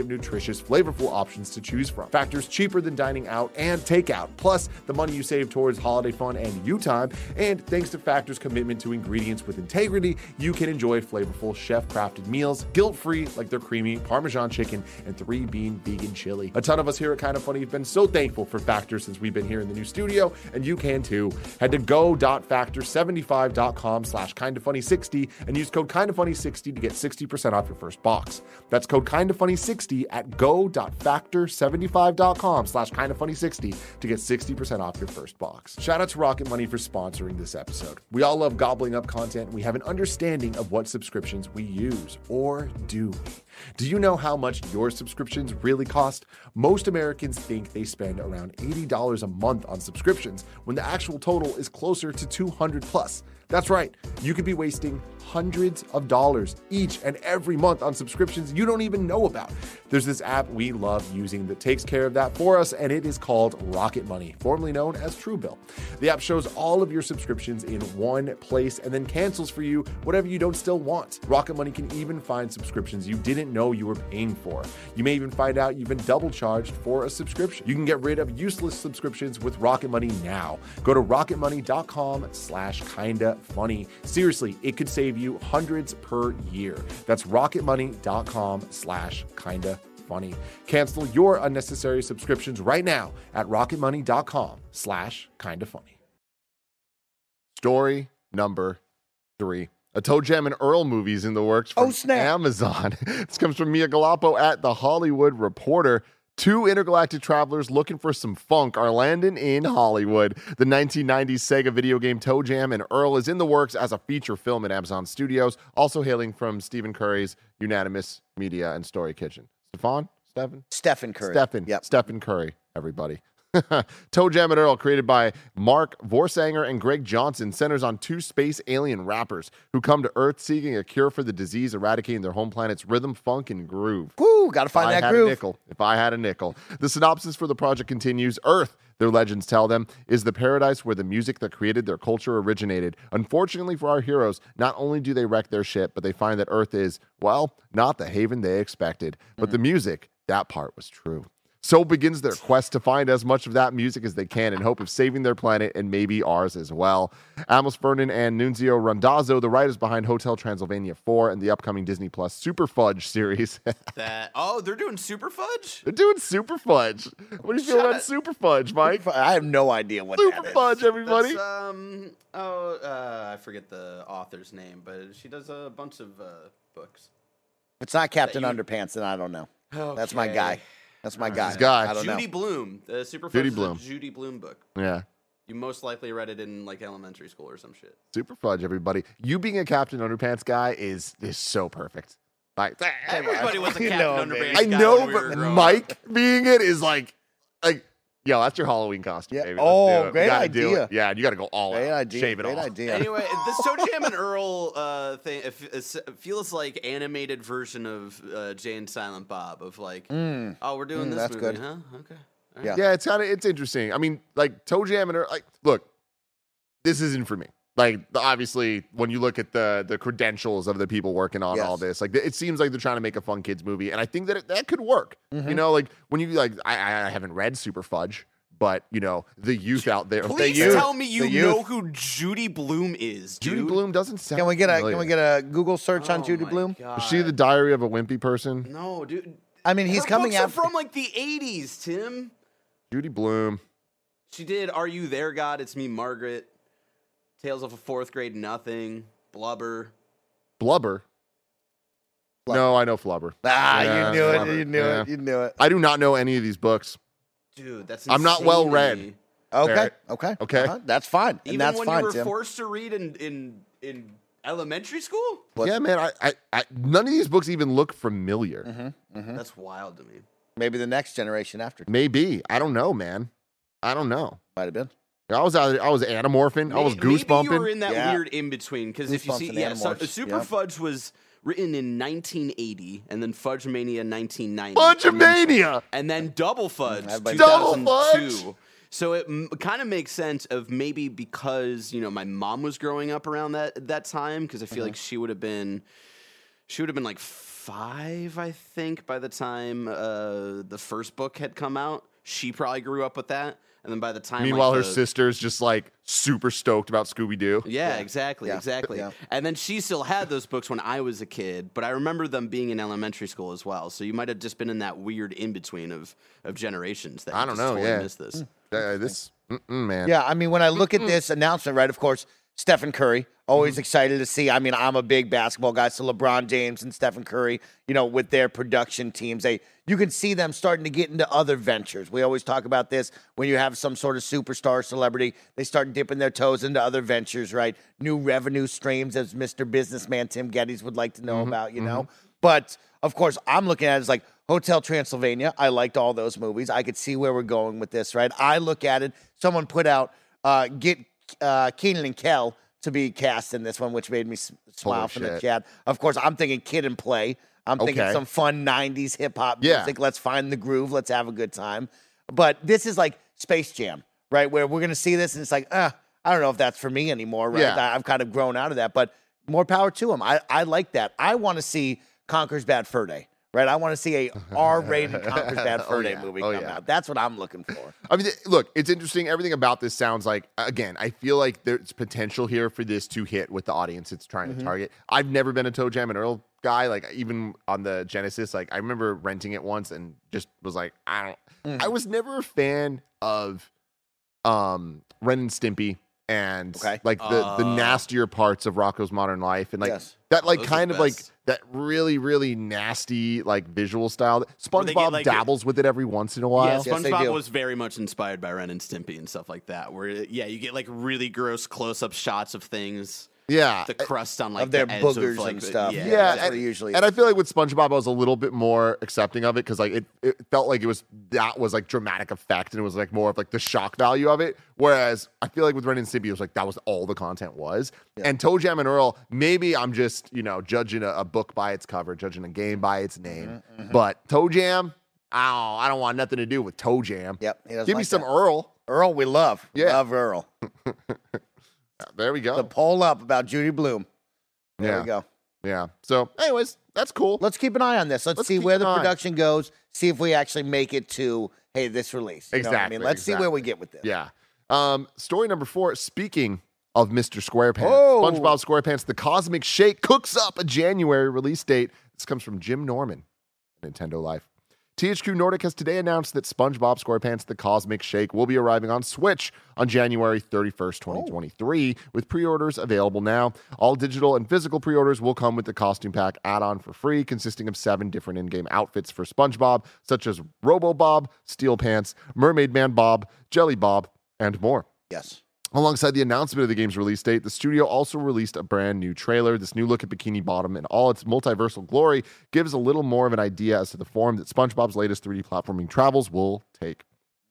nutritious, flavorful options to choose from. Factor's cheaper than dining out and takeout, plus the money you save towards holiday fun and you time. And thanks to Factor's commitment to ingredients with integrity, you can enjoy flavorful chef-crafted meals, guilt-free like their creamy Parmesan chicken and three-bean vegan chili. A ton of us here at Kinda Funny have been so thankful for Factor since we've been here in the new studio, and you can too. Head to go dot factor seventy-five dot com slash kinda funny sixty and use code kinda funny sixty to get sixty percent off your first box. That's code kinda funny sixty at go dot factor seventy-five dot com slash kinda funny sixty to get sixty percent off your first box. Shout out to Rocket Money for sponsoring this episode. We all love gobbling up content, and we have an understanding of what subscriptions we use, or do we? Do you know how much your subscriptions really cost? Most Americans think they spend around eighty dollars a month on subscriptions, when the actual total is closer to two hundred plus. That's right, you could be wasting hundreds of dollars each and every month on subscriptions you don't even know about. There's this app we love using that takes care of that for us, and it is called Rocket Money, formerly known as Truebill. The app shows all of your subscriptions in one place and then cancels for you whatever you don't still want. Rocket Money can even find subscriptions you didn't know you were paying for. You may even find out you've been double charged for a subscription. You can get rid of useless subscriptions with Rocket Money now. Go to rocketmoney.com slash kinda funny. Seriously, it could save you hundreds per year. That's rocketmoney.com slash kinda funny. Cancel your unnecessary subscriptions right now at rocketmoney.com slash kinda funny. Story number three. A Toe Jam and Earl movie is in the works from Oh, snap. Amazon. This comes from Mia Galapo at The Hollywood Reporter. Two intergalactic travelers looking for some funk are landing in Hollywood. The nineteen nineties Sega video game Toe Jam and Earl is in the works as a feature film at Amazon Studios, also hailing from Stephen Curry's Unanimous Media and Story Kitchen. Stefan? Stephen? Stephen Curry. Stephen. Yep. Stephen Curry, everybody. Toe Jam and Earl, created by Mark Vorsanger and Greg Johnson, centers on two space alien rappers who come to Earth seeking a cure for the disease eradicating their home planet's rhythm, funk, and groove. Woo, gotta find If I that had groove. A nickel, if I had a nickel. The synopsis for the project continues. Earth, their legends tell them, is the paradise where the music that created their culture originated. Unfortunately for our heroes, not only do they wreck their ship, but they find that Earth is, well, not the haven they expected. But mm. the music, that part was true. So begins their quest to find as much of that music as they can in hope of saving their planet and maybe ours as well. Amos Vernon and Nunzio Randazzo, the writers behind Hotel Transylvania four and the upcoming Disney Plus Super Fudge series. that oh, they're doing Super Fudge? They're doing Super Fudge. What do you feel about Super Fudge, Mike? I have no idea what Super that Fudge, is. everybody. That's, um, oh, uh, I forget the author's name, but she does a bunch of uh, books. If it's not Captain you- Underpants, then I don't know. Okay. That's my guy. That's my guy. His guy. I don't Judy know. Bloom. The Super Judy Fudge is a Bloom. Judy Bloom book. Yeah. You most likely read it in like elementary school or some shit. Super Fudge, everybody. You being a Captain Underpants guy is is so perfect. Like Everybody was a You Captain know, Underpants baby. guy I know, when we were but growing Mike up. being it is like, like, yo, that's your Halloween costume, Yeah. baby. Oh, Let's do it. We great gotta do idea. it. Yeah, you got to go all Great out. idea. Shave it Great off. idea. Anyway, the Toe Jam and Earl uh, thing it, f- it feels like animated version of uh, Jay and Silent Bob of like, Mm. oh, we're doing Mm, this that's movie, good. huh? Okay. All Yeah. Yeah, it's kind of it's interesting. I mean, like Toe Jam and Earl, like, look, this isn't for me. Like, obviously, when you look at the the credentials of the people working on Yes. all this, like, it seems like they're trying to make a fun kids movie, and I think that it, that could work. Mm-hmm. You know, like when you like, I, I haven't read Super Fudge, but you know, the youth out there, Please the youth, tell me you the youth. know who Judy Bloom is, dude. Judy Bloom doesn't sound. Can we get a familiar. Can we get a Google search on Oh Judy my Bloom? God. Is she the Diary of a Wimpy Person? No, dude. I mean, he's Her coming books are out from like the eighties, Tim. Judy Bloom. She did Are You There, God? It's Me, Margaret. Tales of a Fourth Grade Nothing. Blubber. Blubber. Flubber. No, I know Flubber. Ah, Yeah, you knew Flubber. it. You knew Yeah. it. You knew it. I do not know any of these books. Dude, that's I'm not insane well to read. me. Okay. Barrett. Okay. Okay. Uh-huh. That's fine. Even and that's when fine, you were Tim. forced to read in in, in elementary school? What- Yeah, man. I, I, I, none of these books even look familiar. Mm-hmm. Mm-hmm. That's wild to me. Maybe the next generation after Maybe. I don't know, man. I don't know. might have been. I was out. I was anamorphing. I was May- Maybe you goosebumping. were in that Yeah. weird in between because if you Goosebumps see, and yeah, so, Animorphs, Super yeah. Fudge was written in nineteen eighty, and then Fudge Mania nineteen ninety, Bunch of and then, mania. and then Double Fudge Everybody- two Double thousand two. Fudge! So it m- kind of makes sense of maybe because you know my mom was growing up around that that time because I feel Mm-hmm. like she would have been She would have been like five, I think, by the time uh, the first book had come out. She probably grew up with that. And then by the time, Meanwhile, like, her the, sister's just like super stoked about Scooby Doo. Yeah, Yeah. exactly, Yeah. exactly. Yeah. And then she still had those books when I was a kid, but I remember them being in elementary school as well. So you might have just been in that weird in between of of generations. That I you don't just know, Totally yeah. missed this. Uh, this, mm-mm, man. Yeah, I mean, when I look at this announcement, right, of course, Stephen Curry, always Mm-hmm. excited to see. I mean, I'm a big basketball guy, so LeBron James and Stephen Curry, you know, with their production teams, they you can see them starting to get into other ventures. We always talk about this when you have some sort of superstar celebrity, they start dipping their toes into other ventures, right? New revenue streams, as Mister Businessman Tim Geddes would like to know Mm-hmm. about, you know. But of course, I'm looking at it as like Hotel Transylvania. I liked all those movies. I could see where we're going with this, right? I look at it. Someone put out uh, get uh, Keenan and Kel to be cast in this one, which made me s- smile Holy from the shit. chat. Of course, I'm thinking Kid and Play. I'm thinking Okay. some fun nineties hip hop Yeah. music. Let's find the groove. Let's have a good time. But this is like Space Jam, right? Where we're going to see this and it's like, uh, I don't know if that's for me anymore, right? Yeah. I- I've kind of grown out of that, but more power to him. I, I like that. I want to see Conker's Bad Fur Day, right? I want to see a R-rated Conker's Bad Fur Oh, Day yeah. movie Oh, come yeah. out. That's what I'm looking for. I mean, th- look, it's interesting. Everything about this sounds like, again, I feel like there's potential here for this to hit with the audience it's trying Mm-hmm. to target. I've never been a Toe Jam and Earl guy. Like, even on the Genesis, like, I remember renting it once and just was like, I don't, Mm-hmm. I was never a fan of um Ren and Stimpy and Okay. like the, the Uh. nastier parts of Rocco's Modern Life. And like, Yes. that, like, Those are kind the of like best. that really, really nasty, like, visual style. Where they get, SpongeBob like, dabbles with it every once in a while. Yeah, Yes, they SpongeBob do. was very much inspired by Ren and Stimpy and stuff like that. Where yeah, you get like really gross close-up shots of things, Yeah. the crust on like Of their the edge boogers of, like, and the- stuff. Yeah, Yeah, That's what and, it usually and I is. feel like with SpongeBob, I was a little bit more accepting of it because like it, it felt like it was that was like dramatic effect and it was like more of like the shock value of it. Whereas I feel like with Ren and Stimpy, it was like that was all the content was. And Toe Jam and Earl, maybe I'm just you know judging a, a book by its cover, judging a game by its name. Mm-hmm, But Toe Jam, I don't, I don't want nothing to do with Toe Jam. Yep. he doesn't Give me like some that. Earl. Earl, we love. Yeah. Love Earl. There we go. The poll up about Judy Bloom. There yeah, we go. yeah. So, anyways, that's cool. Let's keep an eye on this. Let's, Let's see keep where an the eye. production goes. See if we actually make it to, hey, this release. You know what I Exactly, mean? Let's see where we exactly. get with this. Yeah. Um, story number four. Speaking of Mister SquarePants, Oh. SpongeBob SquarePants: The Cosmic Shake cooks up a January release date. This comes from Jim Norman, Nintendo Life. T H Q Nordic has today announced that SpongeBob SquarePants: The Cosmic Shake will be arriving on Switch on January thirty-first, twenty twenty-three, with pre-orders available now. All digital and physical pre-orders will come with the costume pack add-on for free, consisting of seven different in-game outfits for SpongeBob, such as Robo Bob, Steel Pants, Mermaid Man Bob, Jelly Bob, and more. Yes. Alongside the announcement of the game's release date, the studio also released a brand new trailer. This new look at Bikini Bottom in all its multiversal glory gives a little more of an idea as to the form that SpongeBob's latest three D platforming travels will take.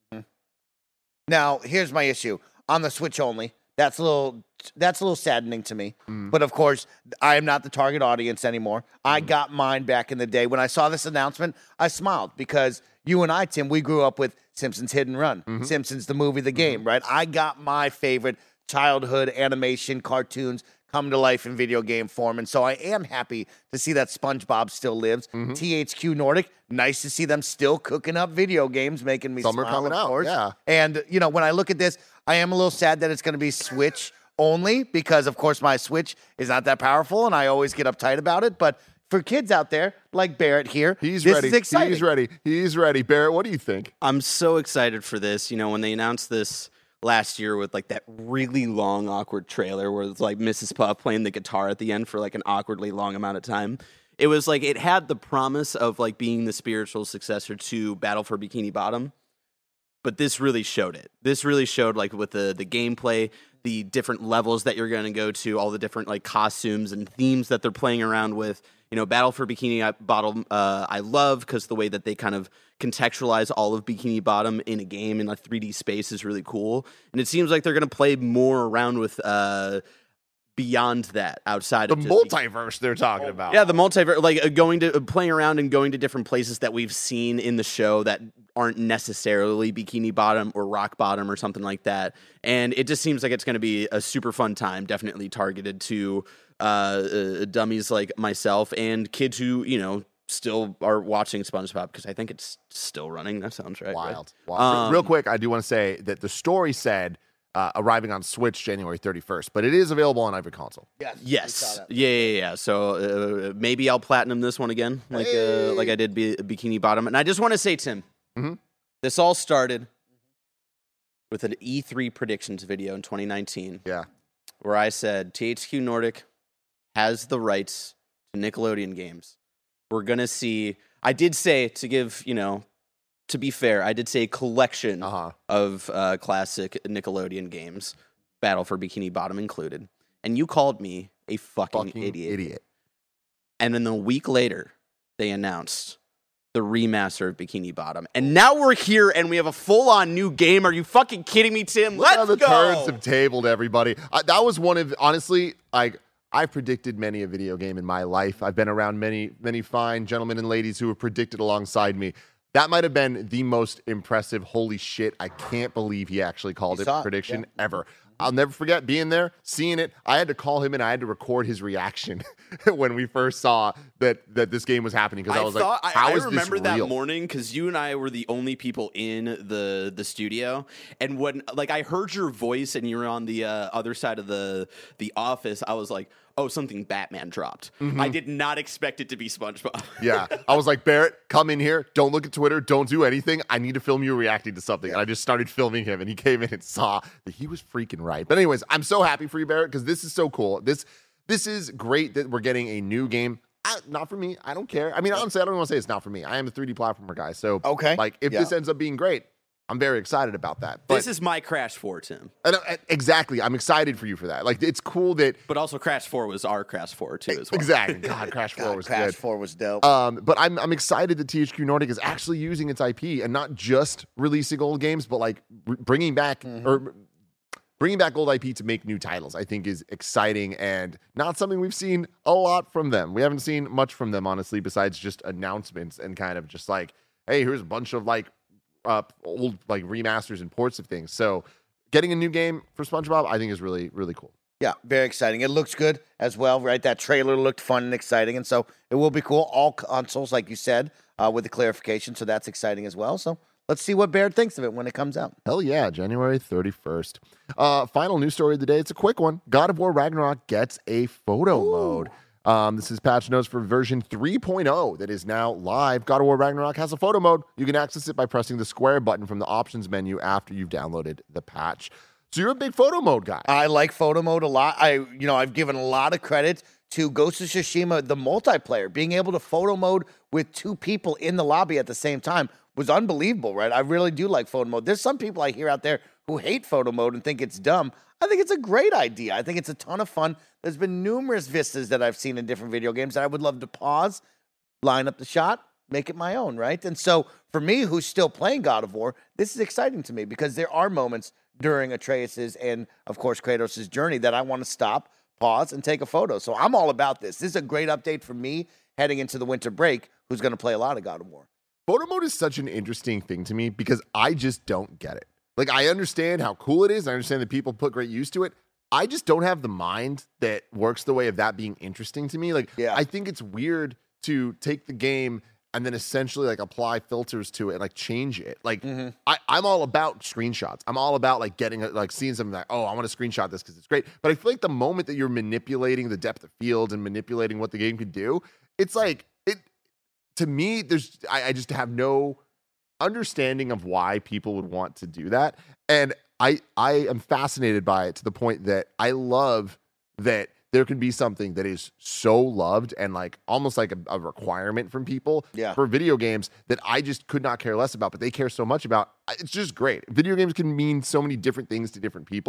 Now, here's my issue. On the Switch only, that's a little that's a little saddening to me. Mm. But of course, I am not the target audience anymore. I got mine back in the day. When I saw this announcement, I smiled because you and I, Tim, we grew up with Simpsons Hit and Run, Mm-hmm. Simpsons the movie, the game, right? I got my favorite childhood animation cartoons come to life in video game form. And so I am happy to see that SpongeBob still lives. Mm-hmm. T H Q Nordic, nice to see them still cooking up video games, making me Summer smile, coming of out, course. yeah. And, you know, when I look at this, I am a little sad that it's going to be Switch only because, of course, my Switch is not that powerful and I always get uptight about it. But for kids out there like Barrett here, He's this ready. is exciting. He's ready. He's ready. Barrett, what do you think? I'm so excited for this. You know, when they announced this last year with like that really long, awkward trailer where it's like Missus Puff playing the guitar at the end for like an awkwardly long amount of time. It was like it had the promise of like being the spiritual successor to Battle for Bikini Bottom. But this really showed it. This really showed like with the the gameplay, the different levels that you're going to go to, all the different like costumes and themes that they're playing around with. You know, Battle for Bikini Bottom, uh, I love because the way that they kind of contextualize all of Bikini Bottom in a game in a three D space is really cool. And it seems like they're going to play more around with uh, beyond that, outside The of just multiverse they're talking about. Yeah, the multiverse, like uh, going to uh, playing around and going to different places that we've seen in the show that aren't necessarily Bikini Bottom or Rock Bottom or something like that. And it just seems like it's going to be a super fun time, definitely targeted to uh, uh, dummies like myself and kids who, you know, still are watching SpongeBob because I think it's still running. That sounds right. Wild. Right? Wild. Um, Real quick, I do want to say that the story said uh, arriving on Switch January thirty-first, but it is available on every console. Yes. Yes. Yeah, yeah, yeah. So uh, maybe I'll platinum this one again, like Hey. uh, like I did B- Bikini Bottom. And I just want to say, Tim, mm-hmm. this all started with an E three predictions video in twenty nineteen. Yeah. Where I said T H Q Nordic has the rights to Nickelodeon games. We're going to see, I did say, to give, you know, to be fair, I did say a collection Uh-huh. of uh, classic Nickelodeon games, Battle for Bikini Bottom included. And you called me a fucking, Fucking idiot. idiot. And then a week later, they announced the remaster of Bikini Bottom. And now we're here and we have a full-on new game. Are you fucking kidding me, Tim? Look how Let's the go! turns have tabled everybody. Uh, that was one of, honestly, like, I've predicted many a video game in my life. I've been around many, many fine gentlemen and ladies who have predicted alongside me. That might have been the most impressive, holy shit, I can't believe he actually called You it saw it, prediction yeah. ever. I'll never forget being there, seeing it. I had to call him and I had to record his reaction when we first saw that that this game was happening because I, I was thought, like, I- how I is remember this that real? morning because you and I were the only people in the the studio, and when like I heard your voice and you were on the uh, other side of the the office, I was like, oh, something Batman dropped. Mm-hmm. I did not expect it to be SpongeBob. Yeah. I was like, Barrett, come in here. Don't look at Twitter. Don't do anything. I need to film you reacting to something. And I just started filming him, and he came in and saw that he was freaking right. But anyways, I'm so happy for you, Barrett, because this is so cool. This this is great that we're getting a new game. I, not for me. I don't care. I mean, honestly, I don't want to say it's not for me. I am a three D platformer guy. So, Okay. like, if Yeah. this ends up being great, I'm very excited about that. But This is my Crash four, Tim. and, uh, exactly. I'm excited for you for that. Like, it's cool that But also Crash four was our Crash four, too, as well. exactly. God, Crash Four God, was Crash good. four was dope. Um, but I'm I'm excited that T H Q Nordic is actually using its I P and not just releasing old games, but like r- bringing back or bringing back old I P to make new titles. I think is exciting and not something we've seen a lot from them. We haven't seen much from them, honestly, besides just announcements and kind of just like, hey, here's a bunch of like uh, old like remasters and ports of things. So getting a new game for SpongeBob, I think is really really cool. Yeah, very exciting. It looks good as well, right? That trailer looked fun and exciting, and so it will be cool. All consoles, like you said, uh, with the clarification, so that's exciting as well. So let's see what Baird thinks of it when it comes out. Hell yeah, January thirty-first. Uh, final news story of the day. It's a quick one. God of War Ragnarok gets a photo mode. Um, this is patch notes for version three point oh that is now live. God of War Ragnarok has a photo mode. You can access it by pressing the square button from the options menu after you've downloaded the patch. So you're a big photo mode guy. I like photo mode a lot. I, you know, I've given a lot of credit to Ghost of Tsushima, the multiplayer, being able to photo mode with two people in the lobby at the same time was unbelievable, right? I really do like photo mode. There's some people I hear out there who hate photo mode and think it's dumb. I think it's a great idea. I think it's a ton of fun. There's been numerous vistas that I've seen in different video games that I would love to pause, line up the shot, make it my own, right? And so for me, who's still playing God of War, this is exciting to me because there are moments during Atreus's and, of course, Kratos' journey that I want to stop, pause, and take a photo. So I'm all about this. This is a great update for me heading into the winter break, who's going to play a lot of God of War. Photo mode is such an interesting thing to me because I just don't get it. Like, I understand how cool it is. I understand that people put great use to it. I just don't have the mind that works the way of that being interesting to me. Like, Yeah. I think it's weird to take the game and then essentially like apply filters to it and like change it. Like, Mm-hmm. I, I'm all about screenshots. I'm all about like getting a, like seeing something like, oh, I want to screenshot this because it's great. But I feel like the moment that you're manipulating the depth of field and manipulating what the game could do, it's like it to me. There's I, I just have no understanding of why people would want to do that, and I I am fascinated by it to the point that I love that there can be something that is so loved and like almost like a, a requirement from people Yeah. for video games that I just could not care less about, but they care so much about. It's just great. Video games can mean so many different things to different people.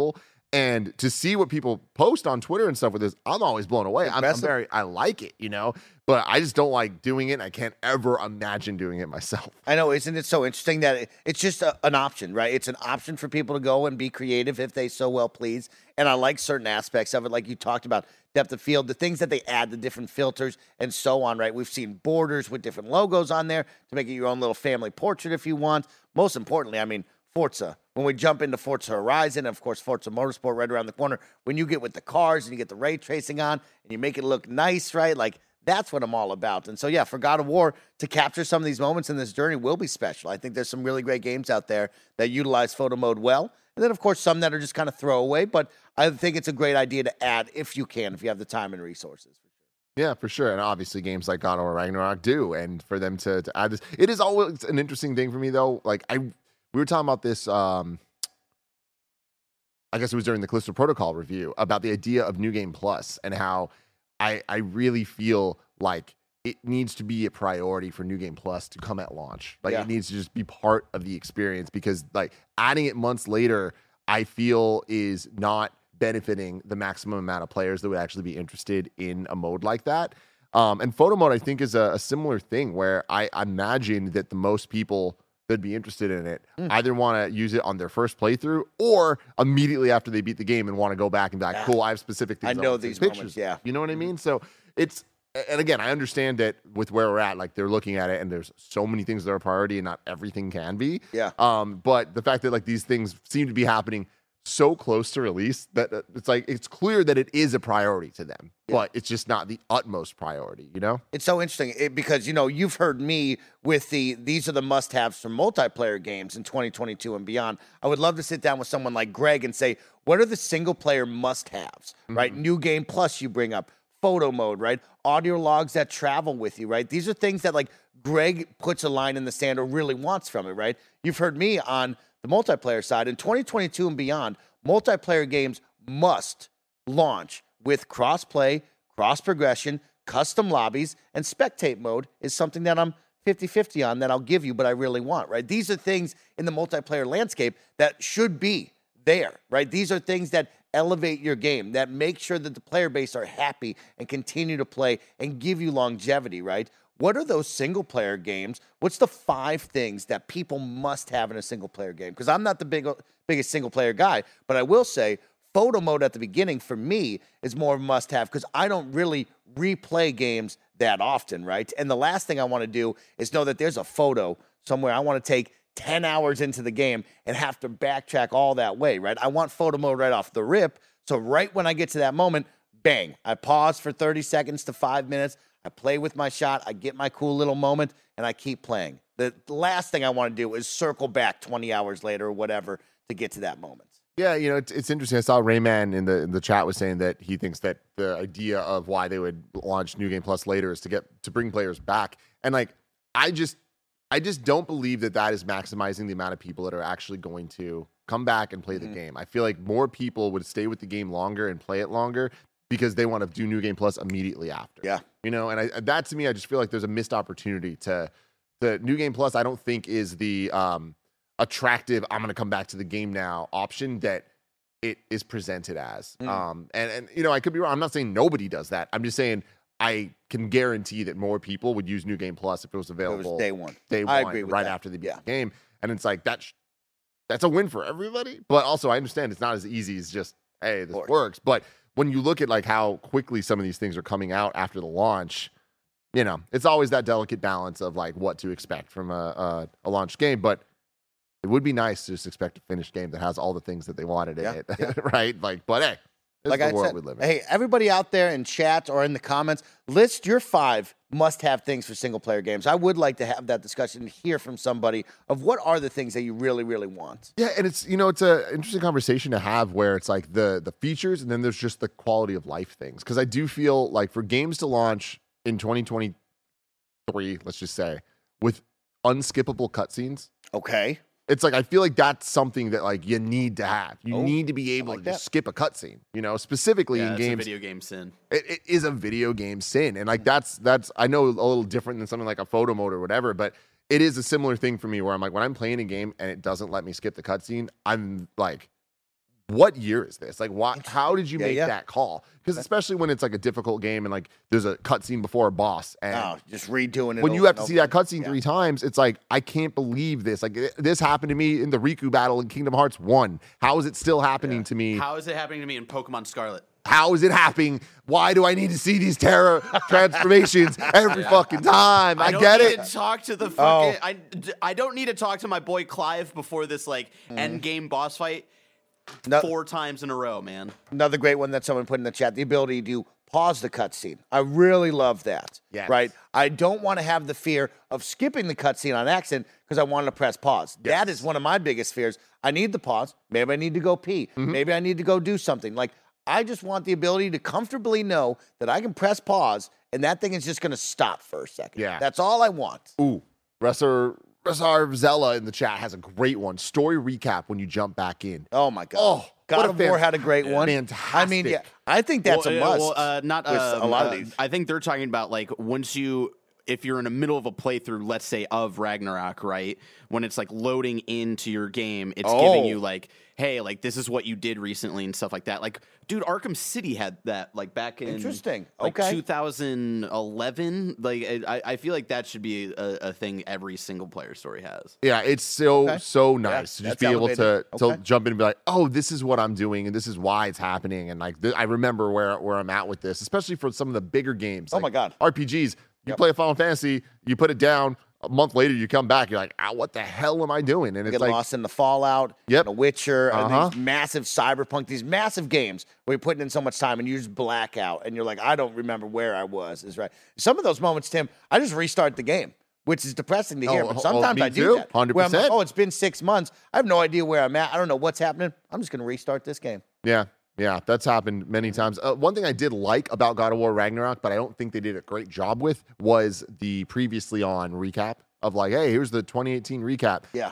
And to see what people post on Twitter and stuff with this, I'm always blown away. I'm, I'm very, I like it, you know, but I just don't like doing it. I can't ever imagine doing it myself. I know, isn't it so interesting that it, it's just a, an option, right? It's an option for people to go and be creative if they so well please. And I like certain aspects of it, like you talked about depth of field, the things that they add, the different filters and so on, right? We've seen borders with different logos on there to make it your own little family portrait if you want. Most importantly, I mean, Forza. When we jump into Forza Horizon, of course, Forza Motorsport right around the corner, when you get with the cars and you get the ray tracing on and you make it look nice, right? Like, that's what I'm all about. And so, yeah, for God of War to capture some of these moments in this journey will be special. I think there's some really great games out there that utilize photo mode well. And then, of course, some that are just kind of throwaway. But I think it's a great idea to add if you can, if you have the time and resources. Yeah, for sure. And obviously games like God of War Ragnarok do. And for them to, to add this, it is always an interesting thing for me, though. Like, I... We were talking about this, um, I guess it was during the Callisto Protocol review, about the idea of New Game Plus and how I, I really feel like it needs to be a priority for New Game Plus to come at launch. Like, Yeah. it needs to just be part of the experience because, like, adding it months later, I feel is not benefiting the maximum amount of players that would actually be interested in a mode like that. Um, and photo mode, I think, is a, a similar thing where I imagine that the most people that'd be interested in it mm. either want to use it on their first playthrough or immediately after they beat the game and want to go back and be like, yeah. cool, I have specific things. I know these pictures. moments, yeah. You know what I mean? So it's, and again, I understand that with where we're at, like they're looking at it and there's so many things that are a priority and not everything can be. Yeah. Um, but the fact that like these things seem to be happening so close to release that uh, it's like, it's clear that it is a priority to them, yeah. but it's just not the utmost priority, you know? It's so interesting it, because, you know, you've heard me with the, these are the must-haves for multiplayer games in twenty twenty-two and beyond. I would love to sit down with someone like Greg and say, what are the single-player must-haves, mm-hmm. right? New Game Plus you bring up, photo mode, right? Audio logs that travel with you, right? These are things that, like, Greg puts a line in the sand or really wants from it, right? You've heard me on the multiplayer side. In twenty twenty-two and beyond, multiplayer games must launch with cross-play, cross-progression, custom lobbies, and spectate mode is something that I'm fifty-fifty on that I'll give you, but I really want, right? These are things in the multiplayer landscape that should be there, right? These are things that elevate your game, that make sure that the player base are happy and continue to play and give you longevity, right? What are those single-player games? What's the five things that people must have in a single-player game? Because I'm not the big, biggest single-player guy, but I will say photo mode at the beginning for me is more of a must-have because I don't really replay games that often, right? And the last thing I want to do is know that there's a photo somewhere I want to take ten hours into the game and have to backtrack all that way, right? I want photo mode right off the rip. So right when I get to that moment, bang, I pause for thirty seconds to five minutes. I play with my shot, I get my cool little moment, and I keep playing. The last thing I want to do is circle back twenty hours later or whatever to get to that moment. Yeah, you know, it's, it's interesting. I saw Rayman in the in the chat was saying that he thinks that the idea of why they would launch New Game Plus later is to get to bring players back. And like, I just I just don't believe that that is maximizing the amount of people that are actually going to come back and play mm-hmm. the game. I feel like more people would stay with the game longer and play it longer because they want to do New Game Plus immediately after. Yeah. You know, and I, that to me, I just feel like there's a missed opportunity to the New Game Plus. I don't think is the um, attractive, I'm going to come back to the game now option that it is presented as. Mm. Um, and, and, you know, I could be wrong. I'm not saying nobody does that. I'm just saying I can guarantee that more people would use New Game Plus if it was available. It was day one. Day I one, agree with right that. after they beat yeah. the game. And it's like, that sh- that's a win for everybody. But also, I understand it's not as easy as just, hey, this works. But when you look at like how quickly some of these things are coming out after the launch, you know, it's always that delicate balance of like what to expect from a, a, a launch game. But it would be nice to just expect a finished game that has all the things that they wanted in yeah, it, yeah. right? Like, but hey, this like is the I world said, we live in. Hey, everybody out there in chat or in the comments, list your five must-have things for single-player games. I would like to have that discussion and hear from somebody of what are the things that you really, really want. Yeah, and it's, you know, it's an interesting conversation to have where it's like the the features and then there's just the quality of life things. Because I do feel like for games to launch in twenty twenty-three, let's just say, with unskippable cutscenes. Okay. It's like, I feel like that's something that like you need to have. You oh, need to be able like to just that. skip a cutscene, you know, specifically yeah, in it's games. a video game sin. It, it is a video game sin. And like, that's, that's, I know a little different than something like a photo mode or whatever, but it is a similar thing for me where I'm like, when I'm playing a game and it doesn't let me skip the cutscene, I'm like what year is this? Like, why? How did you Yeah, make yeah. that call? Because especially when it's like a difficult game and like there's a cutscene before a boss, and Oh, just redoing it. when you over have to and see that over. cutscene Yeah. three times, it's like, I can't believe this. Like, it- this happened to me in the Riku battle in Kingdom Hearts one. How is it still happening to me? How is it happening to me in Pokemon Scarlet? How is it happening? Why do I need to see these Terra transformations every fucking time? I, I don't get need it. to talk to the fucking. Oh. I, I don't need to talk to my boy Clive before this like end game boss fight No- four times in a row, man. Another great one that someone put in the chat: the ability to pause the cutscene. I really love that. Yes. Right. I don't want to have the fear of skipping the cutscene on accident because I want to press pause. That Yes. is one of my biggest fears. I need the pause. Maybe I need to go pee. Mm-hmm. Maybe I need to go do something. Like I just want the ability to comfortably know that I can press pause and that thing is just going to stop for a second. Yeah. That's all I want. Ooh, Resar Resar Zella in the chat has a great one. Story recap when you jump back in. Oh my god. Oh, what God a of War fan- had a great one. fantastic. I mean, yeah, I think that's well, a uh, must. Well, uh, not with um, a lot uh, of these. I think they're talking about like once you, if you're in the middle of a playthrough, let's say of Ragnarok, right? When it's like loading into your game, it's giving Oh. you like, hey, like this is what you did recently and stuff like that. Like, dude, Arkham City had that like back in Interesting. like Okay. two thousand eleven. Like, I, I feel like that should be a, a thing every single player story has. Yeah, it's so Okay. so nice to just that's be able to elevated. to Okay. jump in and be like, oh, this is what I'm doing and this is why it's happening, and like th- I remember where where I'm at with this, especially for some of the bigger games. Oh like my God. R P Gs. You Yep. play a Final Fantasy, you put it down. A month later, you come back, you're like, ah, what the hell am I doing? And it's Get like, lost in the Fallout, Yep. The Witcher, Uh-huh. and these massive Cyberpunk, these massive games where you're putting in so much time and you just black out and you're like, I don't remember where I was. Is right. Some of those moments, Tim, I just restart the game, which is depressing to hear. Oh, but oh, sometimes me I do too. that. one hundred Where I'm like, percent. oh, it's been six months. I have no idea where I'm at. I don't know what's happening. I'm just going to restart this game. yeah, yeah, that's happened many times. Uh, one thing I did like about God of War Ragnarok, but I don't think they did a great job with, was the previously on recap of like, hey, here's the twenty eighteen recap. Yeah.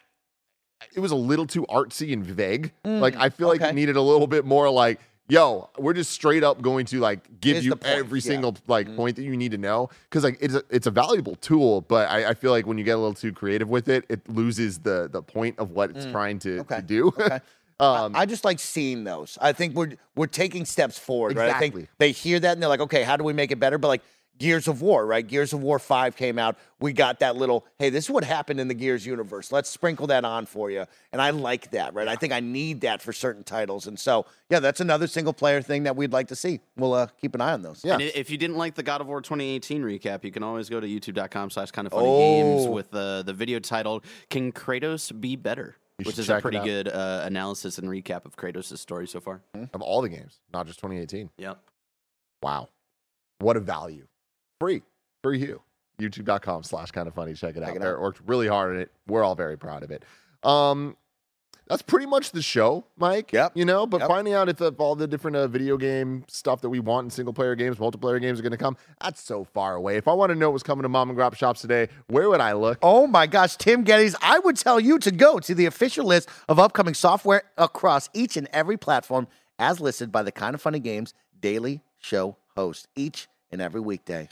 It was a little too artsy and vague. like I feel like okay. it needed a little bit more like, yo, we're just straight up going to like give Here's you the point, every yeah. single like point that you need to know. Cause like it's a it's a valuable tool, but I, I feel like when you get a little too creative with it, it loses the the point of what it's trying to, Okay. to do. Okay. um I, I just like seeing those. I think we're we're taking steps forward, right? I Exactly. think they hear that and they're like, okay, how do we make it better? But like Gears of War, right? Gears of War five came out. We got that little, hey, this is what happened in the Gears universe. Let's sprinkle that on for you. And I like that, right? I think I need that for certain titles. And so, yeah, that's another single player thing that we'd like to see. We'll uh, keep an eye on those. Yeah. And i- if you didn't like the God of War twenty eighteen recap, you can always go to youtube.com slash kind of funny Oh. games with the, the video titled Can Kratos Be Better? You Which should is check a it pretty out. good uh, analysis and recap of Kratos' story so far. of all the games, not just twenty eighteen. Yep. Wow. What a value. Free. For you. YouTube.com slash kind of funny. Check it out. Check it Barrett out. worked really hard on it. We're all very proud of it. Um, that's pretty much the show, Mike. Yep. You know, but Yep. finding out if, the, if all the different uh, video game stuff that we want in single player games, multiplayer games are going to come, that's so far away. If I want to know what's coming to mom and grop shops today, where would I look? Oh my gosh, Tim Geddes, I would tell you to go to the official list of upcoming software across each and every platform as listed by the Kind of Funny Games daily show host each and every weekday.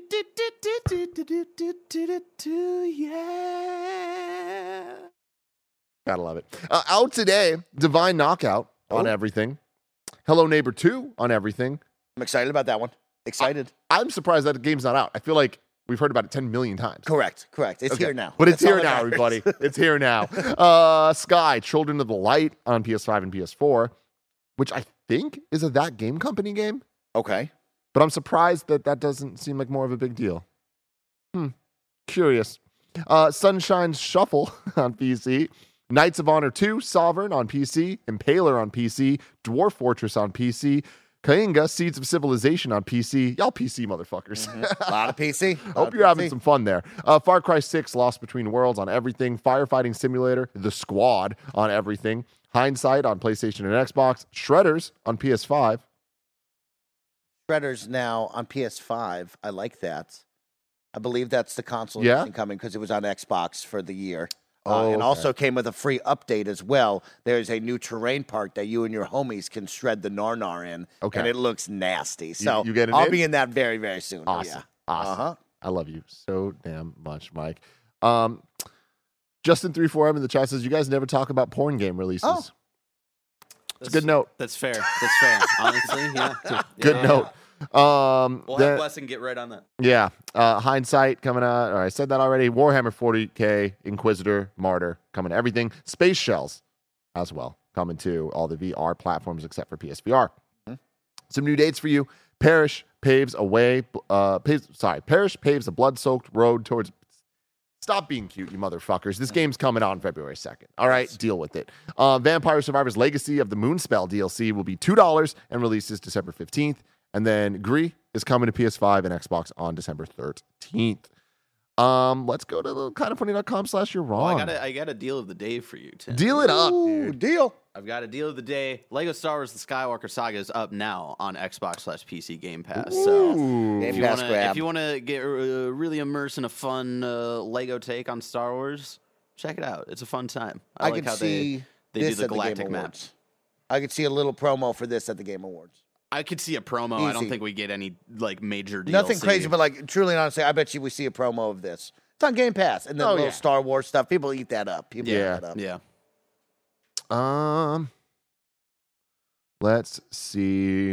Yeah. Gotta love it. Uh, out today, Divine Knockout on Oh. everything. Hello Neighbor two on everything. I'm excited about that one. Excited. I'm surprised that the game's not out. I feel like we've heard about it ten million times. correct, correct. It's Okay. here now. But it's That's all here that now, matters. everybody. It's here now. Uh, Sky, Children of the Light on P S five and P S four, which I think is a That Game Company game. Okay. But I'm surprised that that doesn't seem like more of a big deal. Hmm. Curious. Uh, Sunshine's Shuffle on P C. Knights of Honor two, Sovereign on P C. Impaler on P C. Dwarf Fortress on P C. Kainga, Seeds of Civilization on P C. Y'all P C motherfuckers. A lot of P C. Hope you're having some fun there. Uh, Far Cry six, Lost Between Worlds on everything. Firefighting Simulator, The Squad on everything. Hindsight on PlayStation and Xbox. Shredders on P S five. Shredders now on P S five. I like that. I believe that's the console Yeah? edition coming because it was on Xbox for the year. Uh, Oh, and okay. also came with a free update as well. There's a new terrain park that you and your homies can shred the Narnar in. Okay. And it looks nasty. So you getting I'll in? be in that very, very soon. Oh, Awesome. yeah. Awesome. Uh-huh. I love you so damn much, Mike. Um, Justin three four M in the chat says, you guys never talk about porn game releases. Oh. It's a good note. That's fair. That's fair. Honestly, yeah. Good yeah, note. Um, We'll then- have Blessing get right on that. Yeah. Uh, Hindsight coming out. All right, I said that already. Warhammer forty K, Inquisitor, Martyr coming to everything. Space Shells as well coming to all the V R platforms except for P S V R. Mm-hmm. Some new dates for you. Parish paves a way. Uh, paves, sorry, Parish paves a blood-soaked road towards. Stop being cute, you motherfuckers. This game's coming out on February second. All right, deal with it. Uh, Vampire Survivors Legacy of the Moonspell D L C will be two dollars and releases December fifteenth. And then Gree is coming to P S five and Xbox on December thirteenth. Um, let's go to kind of funny dot com slash you're wrong. Oh, I got a, I got a deal of the day for you, Tim. Deal it up, Ooh, dude. deal. I've got a deal of the day. Lego Star Wars: The Skywalker Saga is up now on Xbox slash P C Game Pass. So Ooh. Game if you Pass wanna, grab. if you want to get uh, really immersed in a fun uh, Lego take on Star Wars, check it out. It's a fun time. I, I like could how see they, they this do the at galactic the Game map. Awards. I could see a little promo for this at the Game Awards. I could see a promo. I don't Easy. think we get any like major D L C. Nothing crazy, but like truly and honestly, I bet you we see a promo of this. It's on Game Pass, and then Oh, little yeah. Star Wars stuff. People eat that up. People Yeah. eat that up. yeah. Um, let's see.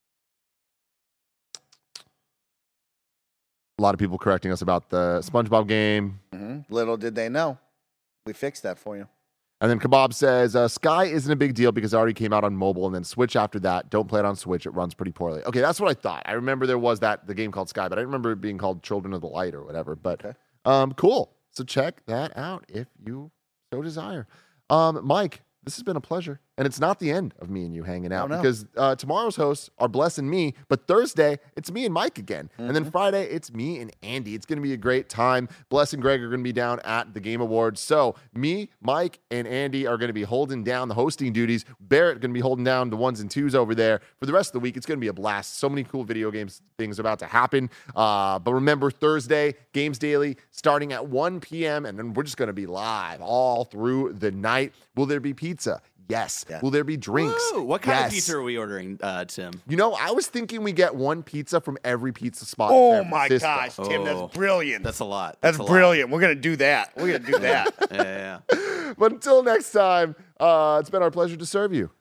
A lot of people correcting us about the SpongeBob game. Mm-hmm. Little did they know, we fixed that for you. And then Kebab says, uh, Sky isn't a big deal because it already came out on mobile, and then Switch after that. Don't play it on Switch. It runs pretty poorly. Okay, that's what I thought. I remember there was that the game called Sky, but I didn't remember it being called Children of the Light or whatever. But Okay. um, cool. So check that out if you so desire. Um, Mike, this has been a pleasure. And it's not the end of me and you hanging out Oh, no. because uh, tomorrow's hosts are Bless and me, but Thursday, it's me and Mike again. Mm-hmm. And then Friday, it's me and Andy. It's going to be a great time. Bless and Greg are going to be down at the Game Awards. So me, Mike, and Andy are going to be holding down the hosting duties. Barrett going to be holding down the ones and twos over there. For the rest of the week, it's going to be a blast. So many cool video games things about to happen. Uh, but remember, Thursday, Games Daily, starting at one p.m., and then we're just going to be live all through the night. Will there be pizza? Yes. Yeah. Will there be drinks? Woo! What kind Yes. of pizza are we ordering, uh, Tim? You know, I was thinking we get one pizza from every pizza spot. in Oh San my Francisco. gosh, Tim, Oh. that's brilliant. That's a lot. That's a lot. brilliant. We're gonna do that. We're gonna do that. Yeah, yeah, yeah. But until next time, uh, it's been our pleasure to serve you.